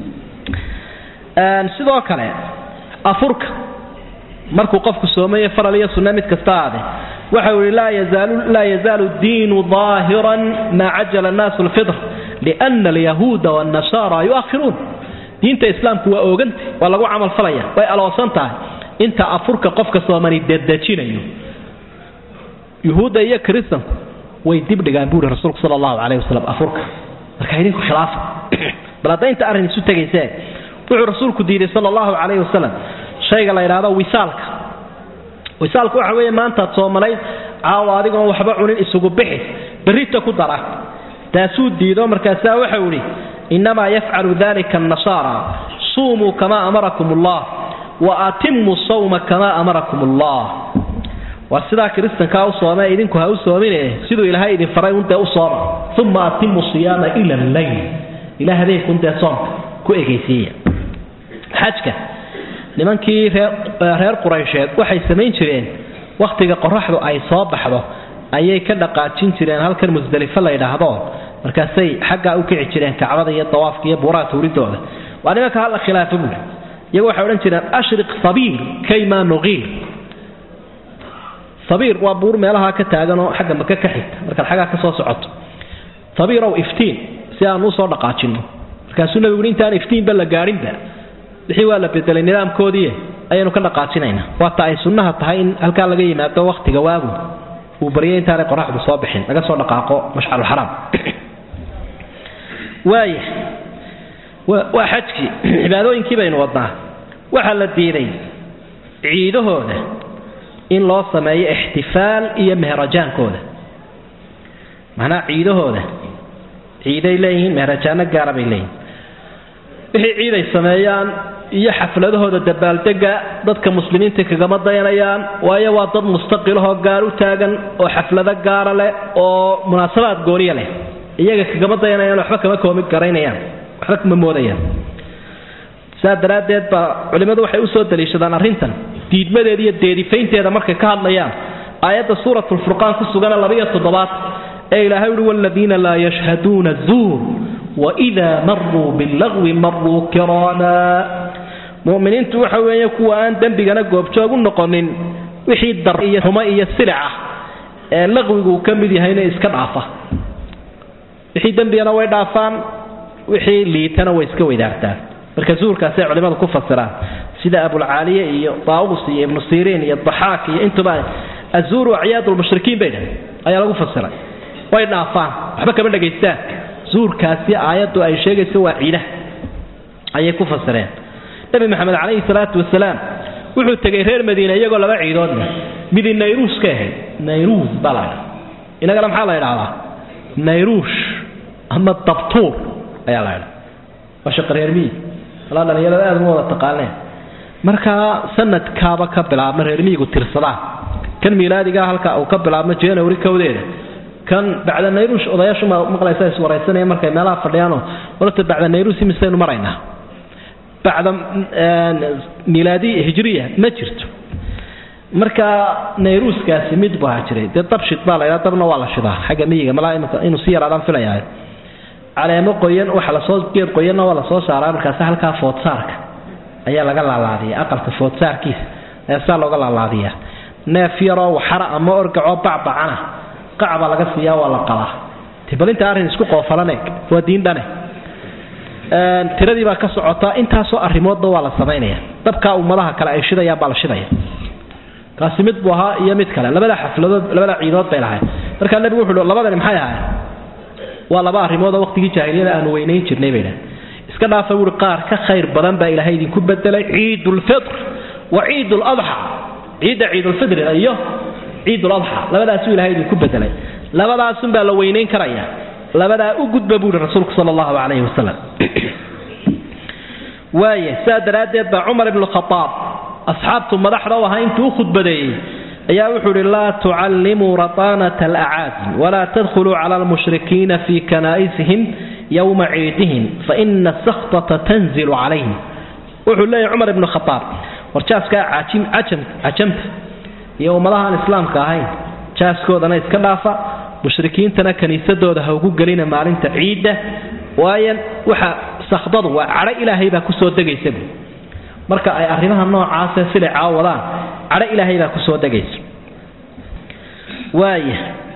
aan sidoo kale afurka markuu qofku soomeeyo faral iyo sunna mid kasta aade waxa uu la yazaalu la yazaalu diinu dhaahiran ma ajala an-nas al-fitr lianna al-yahuda wan-nasara yu'akhirun diinta islaamku waa ooganta waa lagu amal falaya way aloosantaa inta afurka qofka soomani dadajinayo yahuuda iyo kristanku way dib dhigaan buur rasuulka sallallahu alayhi wasallam afurka marka idinku khilaaf baladaynta arin isu tagaysay wuxuu rasuulku diiday sallallahu alayhi wasallam shayga la yiraahdo wisaalka wisaalku waxa weeye maanta soomalay caawa adigoon waxba cunin isugu bixi barita ku dara taasuu diido markaas waxa uu yiri inma yaf'alu dhalika an-nasara sumu kama amarakum Allah wa atimmu sawma kama amarakum Allah wasida kristanka u soomay idinku ha u soomine sidoo ilaahay idin faray unta u sooma thumma atimmu siyama ila al-layl ila haday kunta soomka ku egeysiya hajka nimankii reer quraysheed waxay sameyn jireen waqtiga qorraxdu ay soo baxdo ayay ka dhaqaajin jireen halkan musdalifa la yiraahdo markaasay xagga u kici jireen kacbada iyo tawaafka iyo buuraha tuuridooda waa nimanka hal khilaafo buu iyagu waxay oran jireen ashriq sabir kayma nughir sabir waa buur meelaha ka taagan oo xagga maka ka xigta marka xagga ka soo socoto sabir oo iftiin si aan u soo dhaqaajino markaasuu nabigu intaan iftiin bal la gaarin ba wixii waa la bedelay nidaamkoodii ayaynu ka dhaqaajinayna waa taay sunnaha tahay in halka laga yimaado waqtiga waagu uu bariyay intaan qorraxdu soo bixin laga soo dhaqaaqo mash'al haram waay waa xajki cibaadooyinkii baynu wadnaa waxa la diiday ciidahooda in loo sameeyo ihtifaal iyo meherajaankooda macna ciidahooda ciiday leeyihiin meherajaana gaar bay leeyihiin wixii ciiday sameeyaan iyo xafladahooda dabaaldega dadka muslimiinta kaga dayanayaan waayo waa dad mustaqil ah oo gaar u taagan oo xaflada gaar leh oo munaasabaad gooniye leh iyaga kaga dayanayaan waxba kama koomid garaynayaan waxba kuma moodayaan saadaradeed ba culimadu waxay u soo daliishadaan arintan diidmadeeda iyo deedifaynteeda markay ka hadlayaan aayada suuratul furqaan ku sugan laba iyo toddobaad ee ilaahay uu walladina la yashhaduna zuur وإذا مروا باللغو مروا كراما مؤمنين توحوا يكوا أن دنبغنا قوبتوغ نقنين وحي الدرئية هما إيا السلعة اللغو كمدي هينا إسكن عفا وحي دنبغنا ويدعفان وحي ليتنا ويسكوي دارتان مركزور كاسع علماء الكفة السلام سيدة أبو العالية إيا طاوس إيا ابن السيرين إيا الضحاك إيا انتو بقى الزور وعياد المشركين بينهم أي لغو فسران ويدعفان وحبك من لقيتان زور كاسي آيات أي شيء سوى عينه أي كفة السلام نبي محمد عليه الصلاة والسلام wuxuu tagay reer Madiina iyagoo laba ciidood mid Nayruus ka ahay Nayruus bala inaga maxaa la yiraahdaa Nayruus ama Dabtuur ayaa la yiraahdaa waa shaqo reer miyi la dhalinyarada aad u wada taqaaneen marka sanadkaaba ka bilaabmay reer miyigu tirsadaan kan miilaadiga halka uu ka bilaabmay January kowdeeda kan bacda Nayruus odayaashu ma maqlaysaa is wareysanayeen markay meelaha fadhiyaan warta bacda Nayruus miisaynu maraynaa بعد ميلادي هجرية ما جرت مركا نيروس كاسي مid baa jiray dad tabshid baa la yiraahdaa tabna waa la shidaa xaga miyiga malaa'imka inuu si yar aan filayaa caleemo qoyan waxa la soo geed qoyan waa la soo saaraa markaas halka foodsaarka ayaa laga laalaadiyaa aqalka foodsaarkiisa ayaa saa looga laalaadiyaa neef yaro waxara ama orgaco bacbacana qacba laga siiyaa waa la qalaa tibalinta arin isku qoofalanay waa diin dhane tiradii baa ka socota intaas oo arimoodba waa la sameeynaya dabka ummadaha kale ay shidayaan baa la shidaya kaasi mid buu ahaa iyo mid kale labada xafladood labada ciidood bay lahayd marka nabigu wuxuu labadani maxay ahaayeen waa laba arimood oo waqtigii jaahiliyada aan weynayn jirnay bayna iska dhaafay wuri qaar ka khayr badan baa ilaahay idin ku bedelay ciidul fitr wa ciidul adha ciida ciidul fitr iyo ciidul adha labadaas ilaahay idin ku bedelay labadaas baa la weynayn karaya labada u gudba buu rasuulku sallallahu alayhi wasallam waaye saadaradeed ba Umar ibn al-Khattab asxaabtu madaxda waxa intuu khudbaday ayaa wuxuu la tu'allimu ratanata al-a'azim wala tadkhulu ala al-mushrikeen fi kanaa'isihim yawma 'eedihim fa inna as-sakhtata tanzilu alayhim wuxuu leeyahay Umar ibn al-Khattab warjaaska caajim ajam ajam yawmadahan islaamka ahayn jaaskoodana iska dhaafa mushrikiintana kaniisadooda ha ugu galina maalinta ciida waayan waxa sakhdadu waa cara ilaahay baa ku soo dagaysa marka ay arrimaha noocaas ah sida caawadaan cara ilaahay baa ku soo dagaysa waaya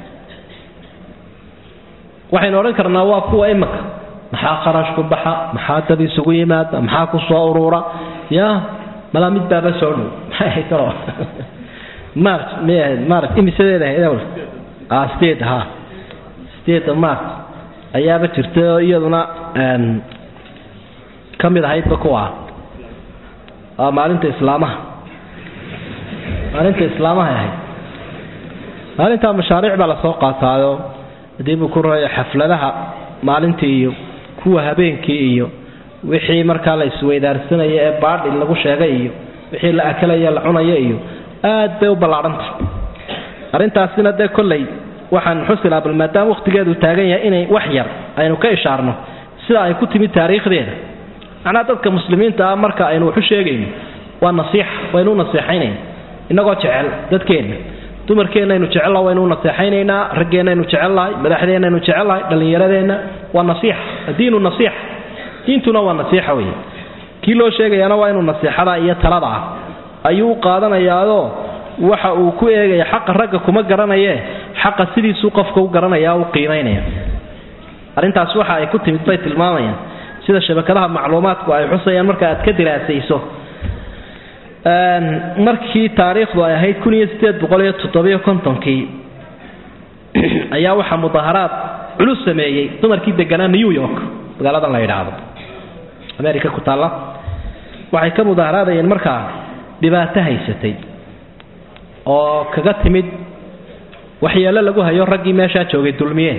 waxaan oran karnaa waa kuwa imaka maxaa kharash ku baxa maxaa dad isugu yimaada maxaa ku soo urura ya mala mid baba soo dhow maxay taro mart mart imisadeeda heedaw asteed ha steed mart ayaaba jirtay iyaduna aan kamid ahayd kuwa ah maalinta islaamaha maalinta islaamaha ahayd maalinta mashaariic baa la soo qaataayo dib u koraya xafladaha maalintii iyo kuwa habeenkii iyo wixii marka la isweydaarsanay ee baad in lagu sheegay iyo wixii la akalaya la cunaya iyo aad bay u balaarantay arintaasina de kulay waxaan xusilaa bal maadaama waqtigeedu taagan yahay inay wax yar aynu ka ishaarno sida ay ku timi taariikhdeeda ana dadka muslimiinta marka aynu wax sheegayno waa nasiix waynu nasiixaynay inagoo jecel dadkeena dumarkeena aynu jecel waynu nasiixaynayna raggeena aynu jecelahay madaxdeena aynu jecelahay dhalinyaradeena waa nasiix diinu nasiix diintuna waa nasiixa weey kii loo sheegayana waa inuu nasiixada iyo talada ayuu qaadanayaa waxa uu ku eegay xaq ragga kuma garanaye xaq sidiisu qofka u garanaya oo qiimeynaya arintaas waxa ay ku timid bay tilmaamayaan sida shabakadaha macluumaadku ay xusayaan marka aad ka diraasayso een markii taariikhdu ay ahayd kun iyo siddeed boqol iyo toddoba iyo konton kii ayaa waxa mudaharaad culus sameeyay dumarkii deganaa New York magaalada la yiraahdo America ku taala waxay ka mudaharaadayeen marka dhibaato haysatay oo kaga timid waxyaalo lagu hayo raggii meesha joogay dulmiyeen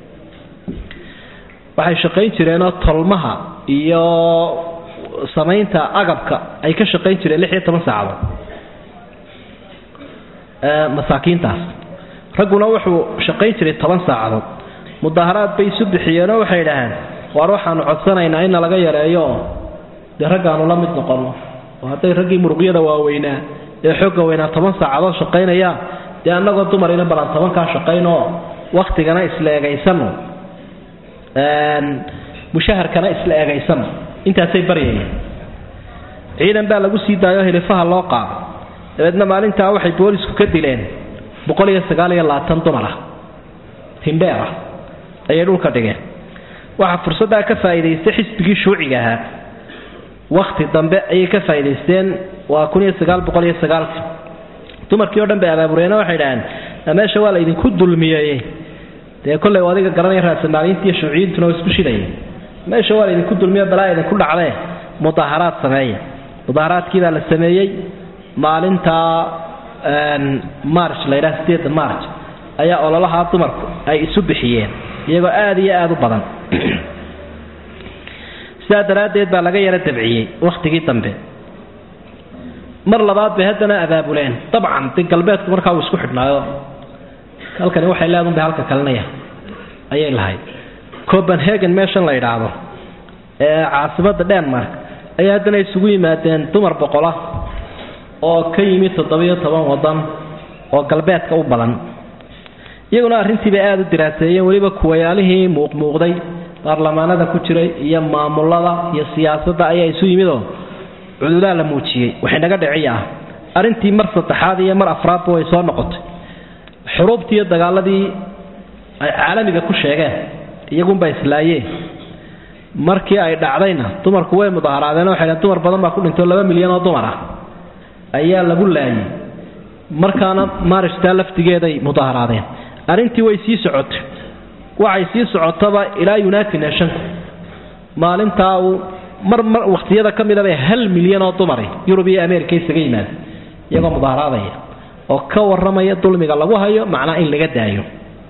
waxay shaqayn jireen tolmaha iyo samaynta agabka ay ka shaqayn jireen lix iyo toban saacadood ee masaakiintaas raguna wuxuu shaqayn jiray toban saacadood mudaharaad bay isu bixiyeen oo waxay dhahaan war waxaan codsanaynaa in laga yareeyo de raggaanu la mid noqono oo haday raggii muruqyada waaweynaa ee xoogga weynaa toban saacadood shaqaynaya de anagoo dumar ina balan toban ka shaqayno waqtigana isleegaysano een mushaharkana isla eegaysan intaasay baryayeen ciidan baa lagu sii daayo hilifaha loo qaado dabeedna maalintaa waxay boolisku ka dileen boqol iyo sagaal iyo labaatan dumar ah hindheer ah ayay dhulka dhigeen waxa fursadda ka faa'iideystay xisbigii shuuciga ahaa waqti dambe ayay ka faa'iideysteen waa kun iyo sagaal boqol iyo sagaal dumarkii oo dhan bay abaabureena waxay dhahaan meesha waa la idinku dulmiyay dee kollay wadiga garanay raasamaaliinta iyo shuuciyiintuna oo isku shidayeen meesha waa la idinku dulmiyo balaa idinku dhacday mudaharaad sameeya mudaharaadkii baa la sameeyay maalinta march la yiraahdo sideed march ayaa ololaha dumarku ay isu bixiyeen iyagoo aad iyo aad u badan sidaa daraadeed baa laga yara dabciyey waqtigii dambe mar labaad bay haddana abaabuleen dabcan dib galbeedku markaa uu isku xidhnaayo halkani waxay leedahay halka kalena ayay lahayd Copenhagen meeshan la yiraahdo ee caasimada Denmark ayaa haddana isugu yimaadeen dumar boqol ah oo ka yimid toddoba iyo toban wadan oo galbeedka u badan iyaguna arrintii bay aad u diraaseeyeen waliba kuwayaalihii muuqmuuqday baarlamaanada ku jiray iyo maamulada iyo siyaasadda ayaa isu yimid oo cudurada la muujiyay waxay naga dhiciyaa arrintii mar saddexaad iyo mar afraad way soo noqotay xuruubtii iyo dagaaladii ay caalamiga ku sheegeen iyagun bay islaayeen markii ay dhacdayna dumarku way mudaharaadeen waxay leeyihiin dumar badan baa ku dhintay laba milyan oo dumar ah ayaa lagu laayay markaana maarishta laftigeeday mudaharaadeen arrintii way sii socotay waxay sii socotaba ilaa United Nations maalinta uu mar mar waqtiyada kamid ah hal milyan oo dumar ah Yurub iyo Ameerika isaga yimaad iyagoo mudaharaadaya oo ka waramaya dulmiga lagu hayo macna in laga daayo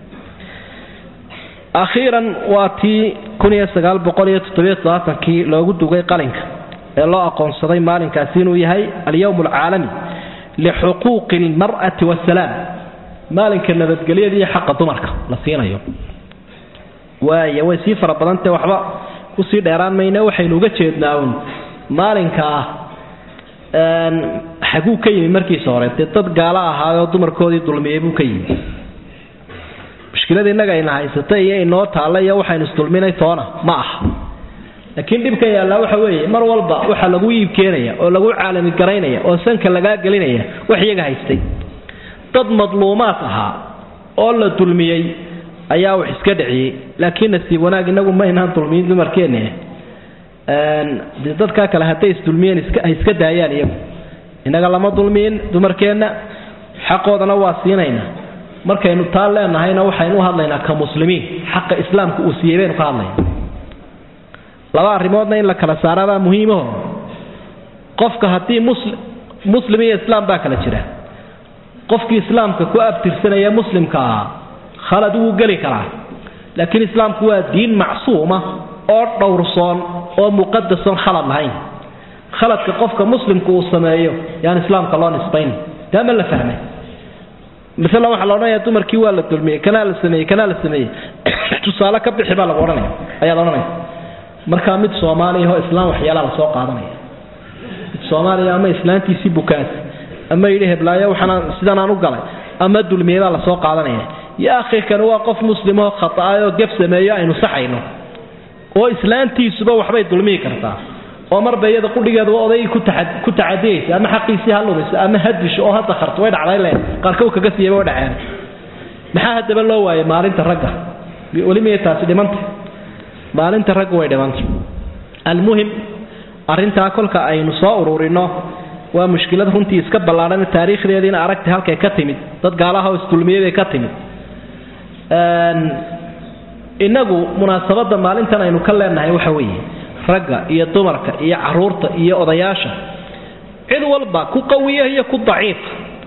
akhiran waati kun iyo sagaal boqol iyo toddoba iyo toban kii loogu dugay qalinka ee loo aqoonsaday maalinkaasi inuu yahay al-yawm al-aalami li xuquuq al-mar'ati was-salam maalinka nabadgelyada iyo xaqqa dumarka la siinayo waaya way si fara badantay waxba ku sii dheeraan mayna waxaynu uga jeednaa maalinka een xagu ka yimid markii soo horeeyay dad gaala ahaa oo dumarkoodii dulmiyay buu ka yimid mushkilada inaga ay haysatay iyo inoo taala iyo waxaynu isdulminay toona ma aha laakiin dibka yaala waxa weeye mar walba waxa lagu iib keenaya oo lagu caalami gareynaya oo sanka laga galinaya wax iyaga haystay dad madluumaad aha oo la dulmiyay ayaa wax iska dhiciyay laakiin nasiib wanaag inagu ma inaan dulmiin dumarkeena een dadka kale haday isdulmiyeen iska iska daayaan iyagu inaga lama dulmiin dumarkeena xaqoodana waa siinayna markaynu taa leenahayna waxaynu hadlaynaa ka muslimiin xaq islaamku uu siiyay ka hadlaynaa laba arrimoodna in la kala saarada muhiim ah qofka hadii muslim muslim iyo islaam baa kala jira qofkii islaamka ku abtirsanaya muslimka khalad uu gali karaa laakiin islaamku waa diin macsuuma oo dhowrsoon oo muqaddasan khalad lahayn khaladka qofka muslimku uu sameeyo yaan islaamka loo nisbayn dama la fahmay مثلا waxa la oranaya dumarkii waa la dulmiyay kana la sameeyay kana la sameeyay tusaale ka bixi baa la oranaya ayaa la oranaya marka mid Soomaaliya oo islaam waxyaalo la soo qaadanaya Soomaaliya ama islaantiisi bukaas ama ilaahay heblaaya waxana sidaan aan u galay ama dulmiyada la soo qaadanaya ya akhi kan waa qof muslim oo khataayo gaf sameeyo aynu saxayno oo islaantiisuba waxbay dulmiyi kartaa oo mar bayada qudhigeedu oday ku taxad ku tacadeeyay ama xaqiisi halubayso ama hadish oo hada kharto way dhacday leen qarkow kaga siiyay oo dhaceen maxaa hadaba loo waayay maalinta ragga wali ma taasi dhimanta maalinta ragga way dhimanta almuhim arinta kolka aynu soo ururino waa mushkilad runtii iska ballaaran taariikhdeedina aragtay halkay ka timid dad gaalaha oo isdulmiyay ka timid een inagu munaasabada maalintan aynu ka leenahay waxa weeye ragga iyo dumarka iyo caruurta iyo odayaasha cid walba ku qawiya iyo ku daciif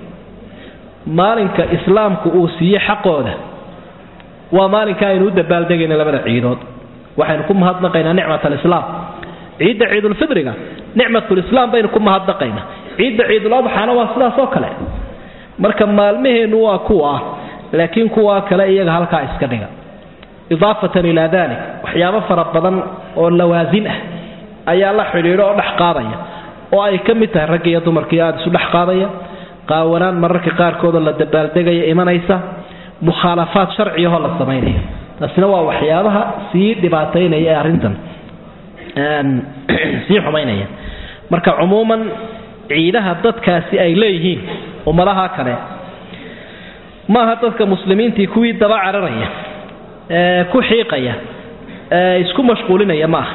maalinka islaamku uu siiyay xaqooda waa maalinka aynu u dabaaldegayna labada ciidood waxaynu ku mahadnaqaynaa nicmada islaam ciidda ciidul fidriga nicmada islaam baynu ku mahadnaqaynaa ciidda ciidul adxaana waa sidaas oo kale marka maalmaheenu waa kuwa laakiin kuwa kale iyaga halka iska dhiga إضافة إلى ذلك وحيابا فربضا واللوازين أي الله حليله ودح قاضية وأي كمتها رقية دمركيات سدح قاضية قاونان مرك قار كودا للدبال دقية إيمان إيسا مخالفات شرعية هلا السمينية السنوى وحيابها سيد دباتين أي أرنتن sii xumaynaya marka umuuman ciidaha dadkaasi ay leeyihiin ummadaha kale maaha dadka muslimiintii kuwii daba cararaya ee ku xiiqaya ee isku mashquulinaya maaha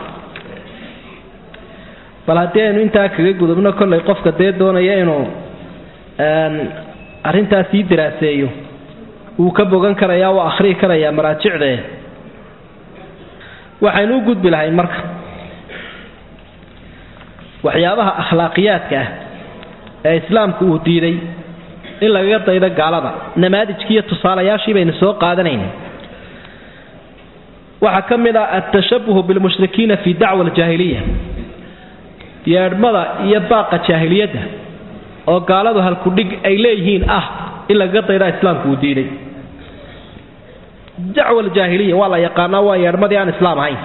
bal haddaynu intaa kaga gudubno kollay qofka dee doonaya inuu arrintaas sii daraaseeyo wuu ka bogan karayaa waa akhrii karayaa maraajicdee waxaynu u gudbi lahayn marka waxyaabaha akhlaaqiyaadka ah ee islaamku uu diiday in lagaga daydo gaalada namaadijkii iyo tusaalayaashii baynu soo qaadanaynay waxaa ka mid ah atashabuhu bilmushrikiina fi dacwa aljaahiliya yeedhmada iyo baaqa jaahiliyadda oo gaaladu halkudhig ay leeyihiin ah in lagaga daydaa islaamku uu diiday dacwa aljaahiliya waa la yaqaanaa waa yeedhmadii aan islaam ahayn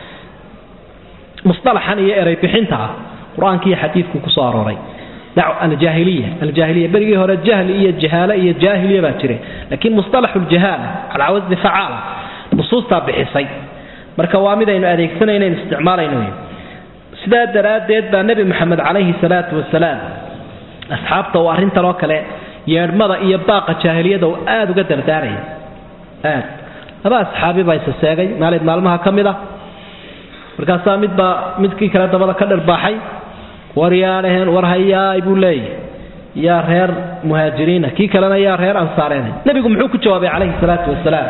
musطalaxan iyo eray bixinta ah qur-aanka iyo xadiidku ku soo arooray الجاهلية الجاهلية بريء هو الجاهلية الجهالة هي جاهلية باكرة لكن مصطلح الجهالة على وزن فعال نصوص بحصي مركوامد إنه أديك سنة إنه استعمال إنه سداد دراد ديد النبي محمد عليه الصلاة والسلام أصحاب طوارين تراك لا يرمض يباقة جاهلية دو آد وقدر داري آد هذا أصحابي بايس الساقي مالد مالمها كمدة مركاسا مدبا مدكي كلا دبدا كدر باحي waryaanaheen war hayaa ibuu leeyahay yaa reer muhaajiriina kii kalena yaa reer ansaareen nabigu muxuu ku jawaabay calayhi salaatu wasalaam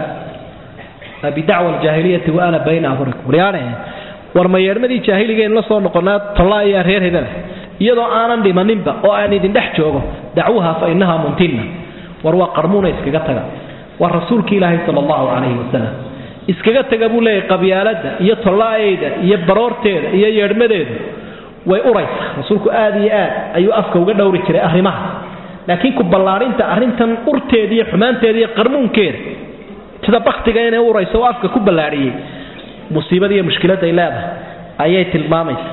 abi dacwa aljaahiliyati wa ana bayna ahurikum waryaanaheen war ma yeermadii jaahiliga in la soo noqonaa tallaa yaa reer hebel iyadoo aanan dhimaninba oo aan idin dhex joogo dacwaha fa innaha muntinna war waa qarmuuna iskaga taga war rasuulkii ilaahay sallallahu alayhi wasallam iskaga taga buu leeyahay qabyaaladda iyo tollaayda iyo baroorteeda iyo yeermadeeda way uraysa rasuulku aad iyo aad ayuu afka uga dhowri jiray arrimaha laakiin ku ballaarinta arrintan urteeda iyo xumaanteeda iyo qarmuunkeeda sida baktiga inay urayso oo afka ku ballaariyay musiibada iyo mushkiladda ay leedahay ayay tilmaamaysaa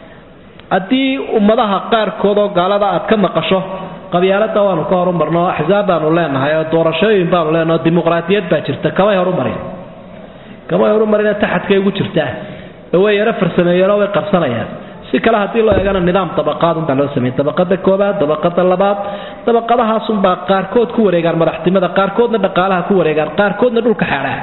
haddii ummadaha qaarkood oo gaalada aad ka maqasho qabyaalada waanu ka horumarno axzaab baanu leenahay oo doorashooyin baanu leenahay oo dimuqraadiyad baa jirta kamay horumarin kamay horumarin taxadkay ugu jirtaa way yara farsameeyeen way qabsanayaan si kala hadii loo eegana nidaam tabaqaad un baa loo sameeyay tabaqada koobaad tabaqada labaad tabaqadahaas un baa qaarkood ku wareegaan madaxtimada qaarkoodna dhaqaalaha ku wareegaan qaarkoodna dhulka xaaraan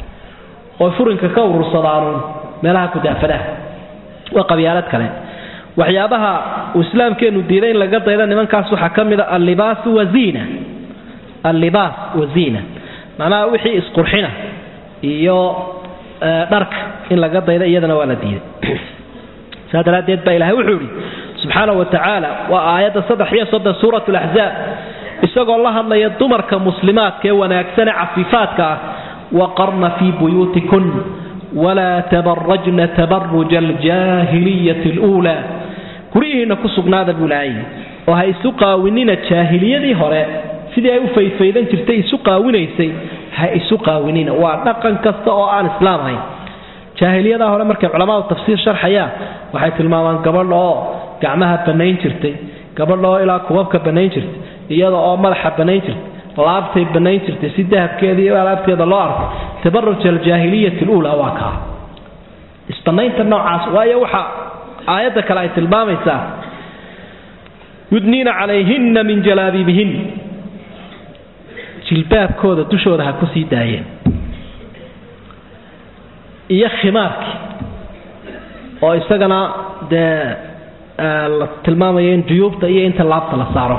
oo furinka ka urursadaan meelaha ku daafada waa qabyaalad kale waxyaabaha islaamkeenu diiday in laga daydo nimankaas waxa kamid ah al-libaas wa ziina al-libaas wa ziina macnaha wixii isqurxina iyo dharka in laga daydo iyadana waa la diiday سادراديد با إلهي وحوري سبحانه وتعالى وآيات صدح يصد سورة الأحزاب إساقوا الله الله يدمر كمسلمات ونأكسن عفيفات وقرن في بيوتكن ولا تبرجن تبرج الجاهلية الأولى كريه نكسق نادى الولاعي وهي سقا ونين الجاهلية دي هراء سيدي أيو فايدان ترتي سقا ونيسي هاي سقا ونين وعدقا كستاء عن إسلام هاي jaahiliyada hore markay culimada tafsiir sharxaya waxay tilmaamaan gabadh oo gacmaha banayn jirtay gabadh oo ilaa kubabka banayn jirtay iyada oo madaxa banayn jirtay laabtay banayn jirtay si dahabkeeda iyo laabteeda loo arko tabarruj al-jaahiliyah al-ula waqa istanaynta noocaas waayo waxa aayada kale ay tilmaamaysaa yudnina calayhinna min jalabibihin jilbaabkooda dushooda ha ku sii daayeen iyo khimaarki oo isagana de la tilmaamayeen juyubta iyo inta laabta la saaro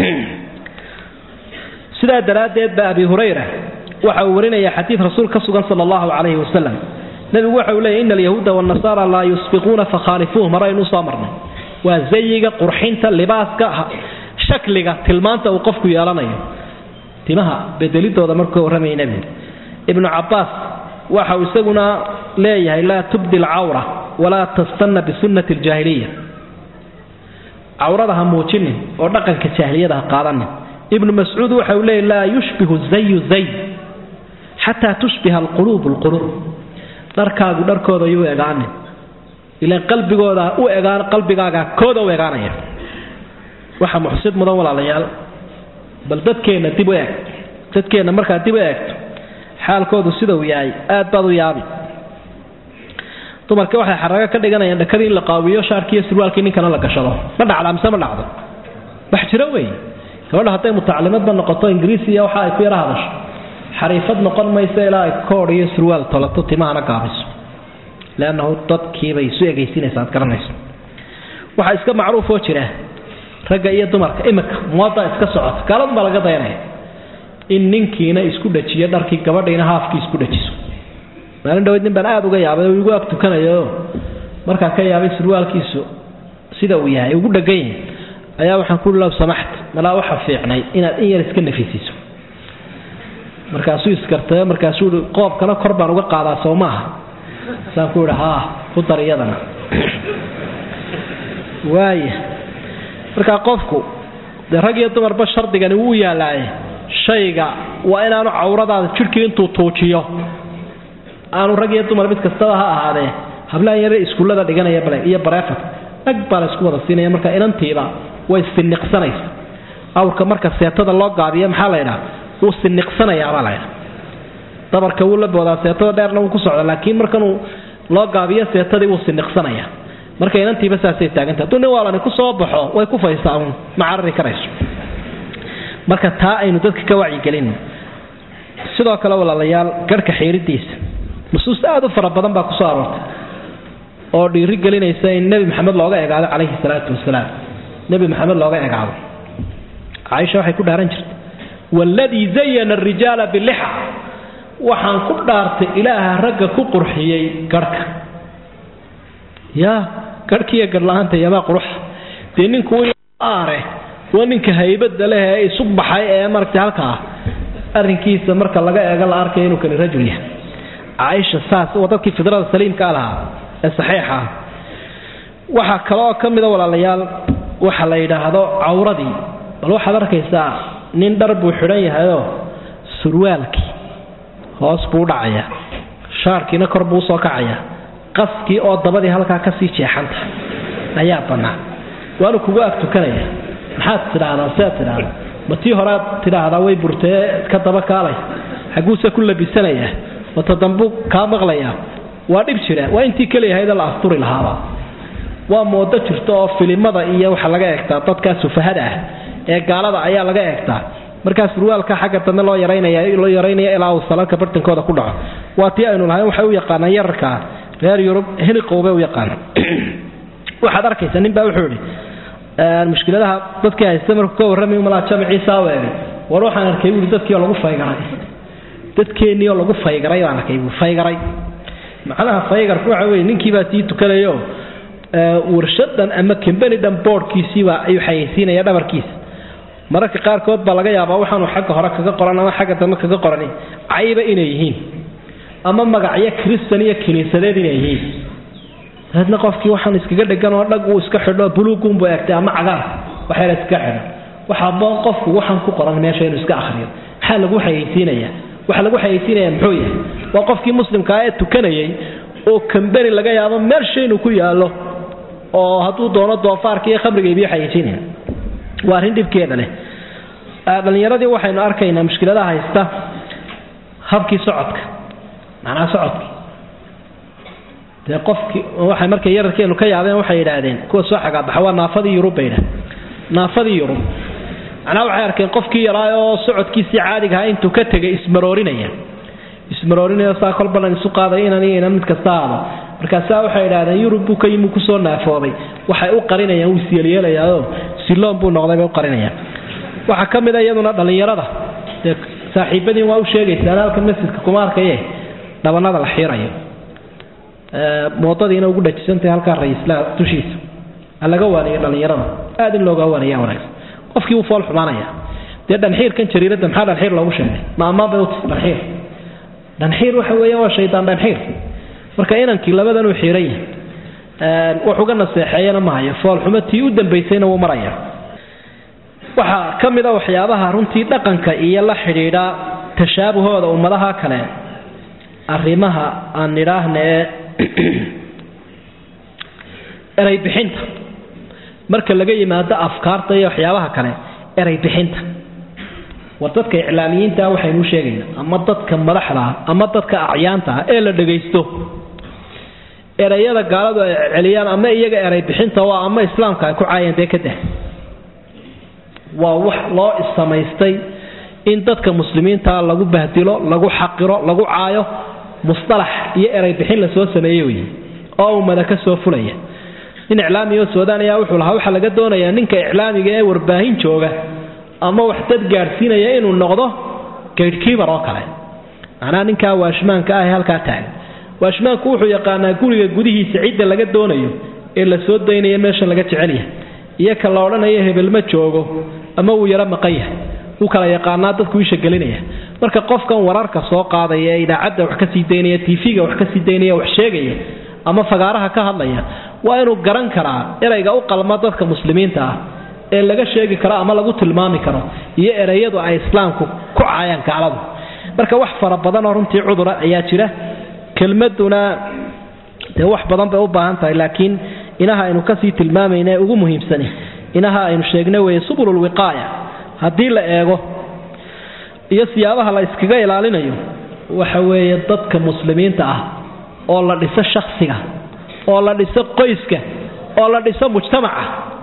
sida daraadeed ba abi hurayra waxa uu warinaya xadiis rasuul ka sugan sallallahu alayhi wasallam nabigu waxa uu leeyahay in al-yahuuda wan nasara la yusbiquna fa khalifuhum maraynu saamarna waa zayiga qurxinta libaaska shakliga tilmaanta uu qofku yeelanayo timaha bedelidooda markuu waramay nabi ibn abbas waxa uu isaguna leeyahay la tubdi al-awra wala tastanna bi sunnati al-jahiliyya awradaha muujin oo dhaqanka jaahiliyada qaadan ibn mas'ud waxa uu leeyahay la yushbihu zayyu zay hatta tushbiha al-qulub al-qulub darkaagu darkooda uu eegaan ila qalbigooda uu eegaan qalbigaaga kooda uu eegaanaya waxa muxsid mudan walaalayaal bal dadkeena dib u eeg dadkeena marka dib u eegto xaalkoodu sida uu yahay aad baad u yaabi dumarka waxay xaraga ka dhiganayaan dhakadii la qaawiyo shaarkiyo surwaalkii ninkana la gashado ma dhacdo amse ma dhacdo wax jira weey gabadha hadday mutacallimad noqoto ingiriisiga waxa ay ku yara hadasho xariifad noqon mayso ilaa koor iyo surwaal tolato timahana gaabiso laanahu dadkii bay isu egeysinaysaa garanayso waxa iska macruuf oo jira ragga iyo dumarka imika mooda iska socota galad ma laga dayanaya in ninkiina isku dhajiyo dharkii gabadhiina haafkii isku dhajiso maalin dhaweyd nin baan aad uga yaabay oo igu ag tukanayo markaa ka yaabay surwaalkiisu sida uu yahay ugu dhagan yahay ayaa waxaan ku laab samaxt malaa waxa fiicnay inaad in yar iska nafisiiso markaasuu iskartay markaasuu qoobkana kor baan uga qaadaa Soomaha saan ku rahaa ku dariyadana waay marka qofku rag iyo dumar ba shardigani uu yaalay shayga waa inaanu cawradaada jirkii intuu toojiyo aanu rag iyo dumar mid kasta ha ahaadee hablaan yar iskuulada dhiganaya bale iyo bareefad ag baa isku wada siinaya marka inantiiba way siniqsanaysaa awrka marka seetada loo gaabiyo maxaa la yiraahdaa uu siniqsanaya baa la yiraahdaa dabarka uu la boodaa seetada dheerna uu ku socdo laakiin markan uu loo gaabiyo seetadii uu siniqsanaya marka inantiiba saasay taaganta dunni waalani ku soo baxo way ku faysaa ma carri karayso marka taa aynu dadka ka wacyi gelin sidoo kale walaalayaal garka xiridiisa nusuus aad u fara badan baa ku soo aroortay oo dhiiri gelinaysa in nabi maxamed looga eegaado calayhi salaatu wasalaam nabi maxamed looga eegaado Aisha waxay ku dhaaran jirtay walladhi zayyana ar-rijala bil-liha waxaan ku dhaartay ilaaha ragga ku qurxiyay garka ya garkiya garlaanta yaba qurux deenninku aare waa ninka haybada leh ee isu baxay ee markay halka arrinkiisa marka laga eego la arkay inuu kale rajul yahay Aisha saas wadadkii fidrada saliimka ah ee saxiixa waxa kale oo kamid ah walaalayaal waxa la yiraahdo cawradii bal waxa arkaysaa nin dhar buu xiran yahay oo surwaalkii hoos buu dhacaya shaarkiina kor buu soo kacaya qaskii oo dabadii halka ka sii jeexanta ayaa banaa waanu kugu ag tukanaya maxaad tiraahdaa saad tiraahdaa matii hore tiraahdaa way burtee ka daba kaalay xaguusa ku labisanaya wata dambu ka maqlaya waa dhib jira waa intii kale yahay la asturi lahaaba waa moodo jirto oo filimada iyo waxa laga eegtaa dadka sufahada ah ee gaalada ayaa laga eegtaa markaas surwaalka xagga dambe loo yareynaya loo yareynaya ilaa uu salka bartankooda ku dhaco waa tii aynu lahayn waxa uu yaqaan yarka reer Yurub heli qowbe u yaqaan waxa arkaysan nin baa wuxuu yiri ee mushkiladaha dadka ay samarku ka warramay malaha jamci saaweey war waxaan arkay uu dadkii lagu faygaray dadkeenii lagu faygaray waan arkay uu faygaray macnaha faygarku waxa weey ninkii baa tii tukanayo ee warshadan ama company dan boardkiisii waa ay xayeysiinaya dhabarkiisa mararka qaar kood baa laga yaabaa waxaanu xagga hore kaga qoran ama xagga dambe kaga qoran ayba inay yihiin ama magacyo kristianiya kiniisadeed inay yihiin hadna qofkii waxaan iskaga dhagan oo dhag uu iska xidho buluugun buu eegtay ama cagaar waxa la iska xidho waxa boon qofku waxaan ku qoran meesha inuu iska akhriyo waxa lagu xayeysiinaya waxa lagu xayeysiinaya muxuu yahay waa qofkii muslimka ah ee tukanayay oo kambari laga yaabo meesha inuu ku yaalo oo haduu doono doofaarka iyo khamriga iyo xayeysiinaya waa arin dhibkeeda leh dhalinyaradii waxaynu arkaynaa mushkiladaha haysta habkii socodka macnaha socodka de qofkii waxa markay yararkeenu ka yaabeen waxay yiraahdeen kuwa soo xaga baxa waa naafadii Yurub bayna naafadii Yurub ana waxay arkeen qofkii yaraayo socodkiisa caadiga ah intuu ka tagay ismaroorinaya ismaroorinaya saa kol balan isu qaaday inaan inaan mid kasta aado markaas waxay yiraahdeen Yurub buu ka yimi ku soo naafoobay waxay u qarinayaan uu siyeelayaado siloon buu noqday oo qarinaya waxa kamid ah iyaduna dhalinyarada saaxiibadii waa u sheegaysaa halka masjidka kuma arkayee dhabanada la xiirayo ee moodadiina ugu dhajisantay halka ra'iisla tushiisa alaga waaniyo dhalinyarada aad in looga waaniyo wanaagsan qofkii uu fool xumaanaya de dhan xiir kan jariirada maxaa dhan xiir loogu sheegay ma ama bay u dhan xiir dhan xiir waxa weeye waa shaydaan dhan xiir marka inankii labadan uu xiiray ee wuxuu ga naseexayna ma hayo fool xumatii u dambeysayna uu maraya waxa kamid ah waxyaabaha runtii dhaqanka iyo la xiriira tashaabahooda ummadaha kale arrimaha aan niraahne eray bixinta marka laga yimaado afkaarta iyo waxyaabaha kale eray bixinta wadadka iclaamiyiinta waxaynu sheegaynaa ama dadka madaxda ama dadka acyaanta ee la dhageysto erayada gaaladu ay celiyaan ama iyaga eray bixinta waa ama islaamka ay ku caayeen deekada waa wax loo isamaystay in dadka muslimiinta lagu bahdilo lagu xaqiro lagu caayo mustalax iyo eray bixin la soo sameeyay oo umada ka soo fulaya in iclaamiyo Suudaaniya wuxuu lahaa waxa laga doonayaa ninka iclaamiga ee warbaahin jooga ama wax dad gaarsiinaya inuu noqdo gatekeeper oo kale ana ninka waashmaanka ah halka taagan waashmaanku wuxuu yaqaanaa guriga gudihiisa cid laga doonayo ee la soo daynayo meesha laga jecel yahay iyo kala oranayo hebel ma joogo ama uu yara maqaya uu kala yaqaanaa dadku isha galinaya marka qofkan wararka soo qaadaya ee idaacada wax ka sii daynaya T V-ga wax ka sii daynaya wax sheegaya ama fagaaraha ka hadlaya waa inuu garan karaa erayga u qalma dadka muslimiinta ah ee laga sheegi karo ama lagu tilmaami karo iyo erayadu ay islaamku ku caayaan gaaladu marka wax fara badan oo runtii cudura ayaa jira kelmaduna de wax badan bay u baahan tahay laakiin inaha aynu ka sii tilmaamayna ugu muhiimsan inaha aynu sheegnay way subulul wiqaaya hadii la eego iyo siyaabaha la iskaga ilaalinayo waxa weeye dadka muslimiinta ah oo la dhiso shakhsiga oo la dhiso qoyska oo la dhiso mujtamaca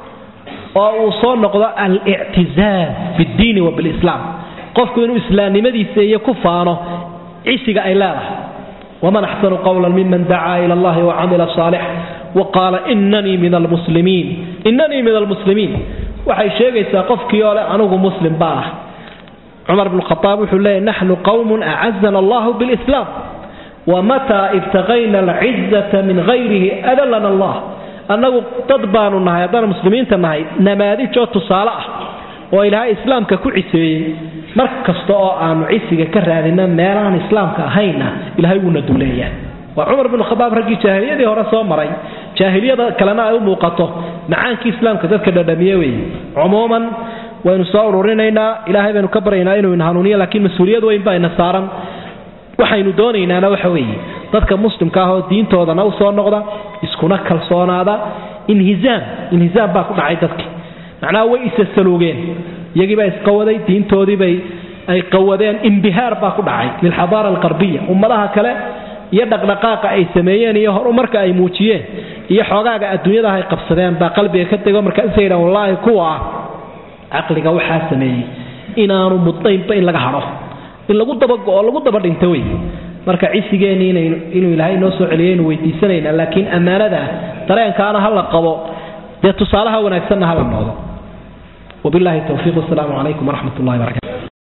oo uu soo noqdo al-i'tizaaz fi diin wa bil islam qofku inuu islaamnimadiisa iyo ku faano cisiga ay leedahay waman ahsanu qawlan mimman da'a ila Allah wa 'amila salih wa qala innani minal muslimin innani minal muslimin waxay sheegaysaa qofkii oo leh anigu muslim baa Umar ibn Khattab wuxuu leeyahay nahnu qawmun a'azzana Allah bil islam ومتى ابتغينا العزة من غيره أذلنا الله أنه تضبان النهاية هذا المسلمين تنهاي نماذج جو تصالح وإلها إسلام ككعسي مركز طاء عسي كرهنا ميلان إسلام كهينا إلها يقولنا دوليا وعمر بن الخطاب رجي جاهلية دي هو رسول مري جاهلية كلنا أو موقته معانك إسلام كذلك دميوي عموما ونصور رينينا إلهي بنكبرينا إنه ينهانونيا لكن مسؤولية وين بين صارم waxaynu doonaynaa waxa weeye dadka muslimka ah oo diintoodana u soo noqda iskuna kalsoonaada inhizaam inhizaam baa ku dhacay dadka macnaa way isasaloogeen iyagii baa isqawaday diintoodii bay ay qawadeen inbihaar baa ku dhacay lil hadara al qarbiya ummadaha kale iyo dhaqdhaqaaqa ay sameeyeen iyo horumarka ay muujiyeen iyo xogaaga adduunyada ay qabsadeen baa qalbiga ka tago marka sayran wallahi kuwa aqliga waxa sameeyay inaanu muddaynba in laga haro in lagu daba go'o lagu daba dhinto way marka cisigeeni inuu ilaahay noo soo celiyay inuu weydiisanayna laakiin amaanada dareenkaana hal la qabo de tusaalaha wanaagsan hal la noqdo wabillahi tawfiiq assalamu alaykum wa rahmatullahi wa barakatuh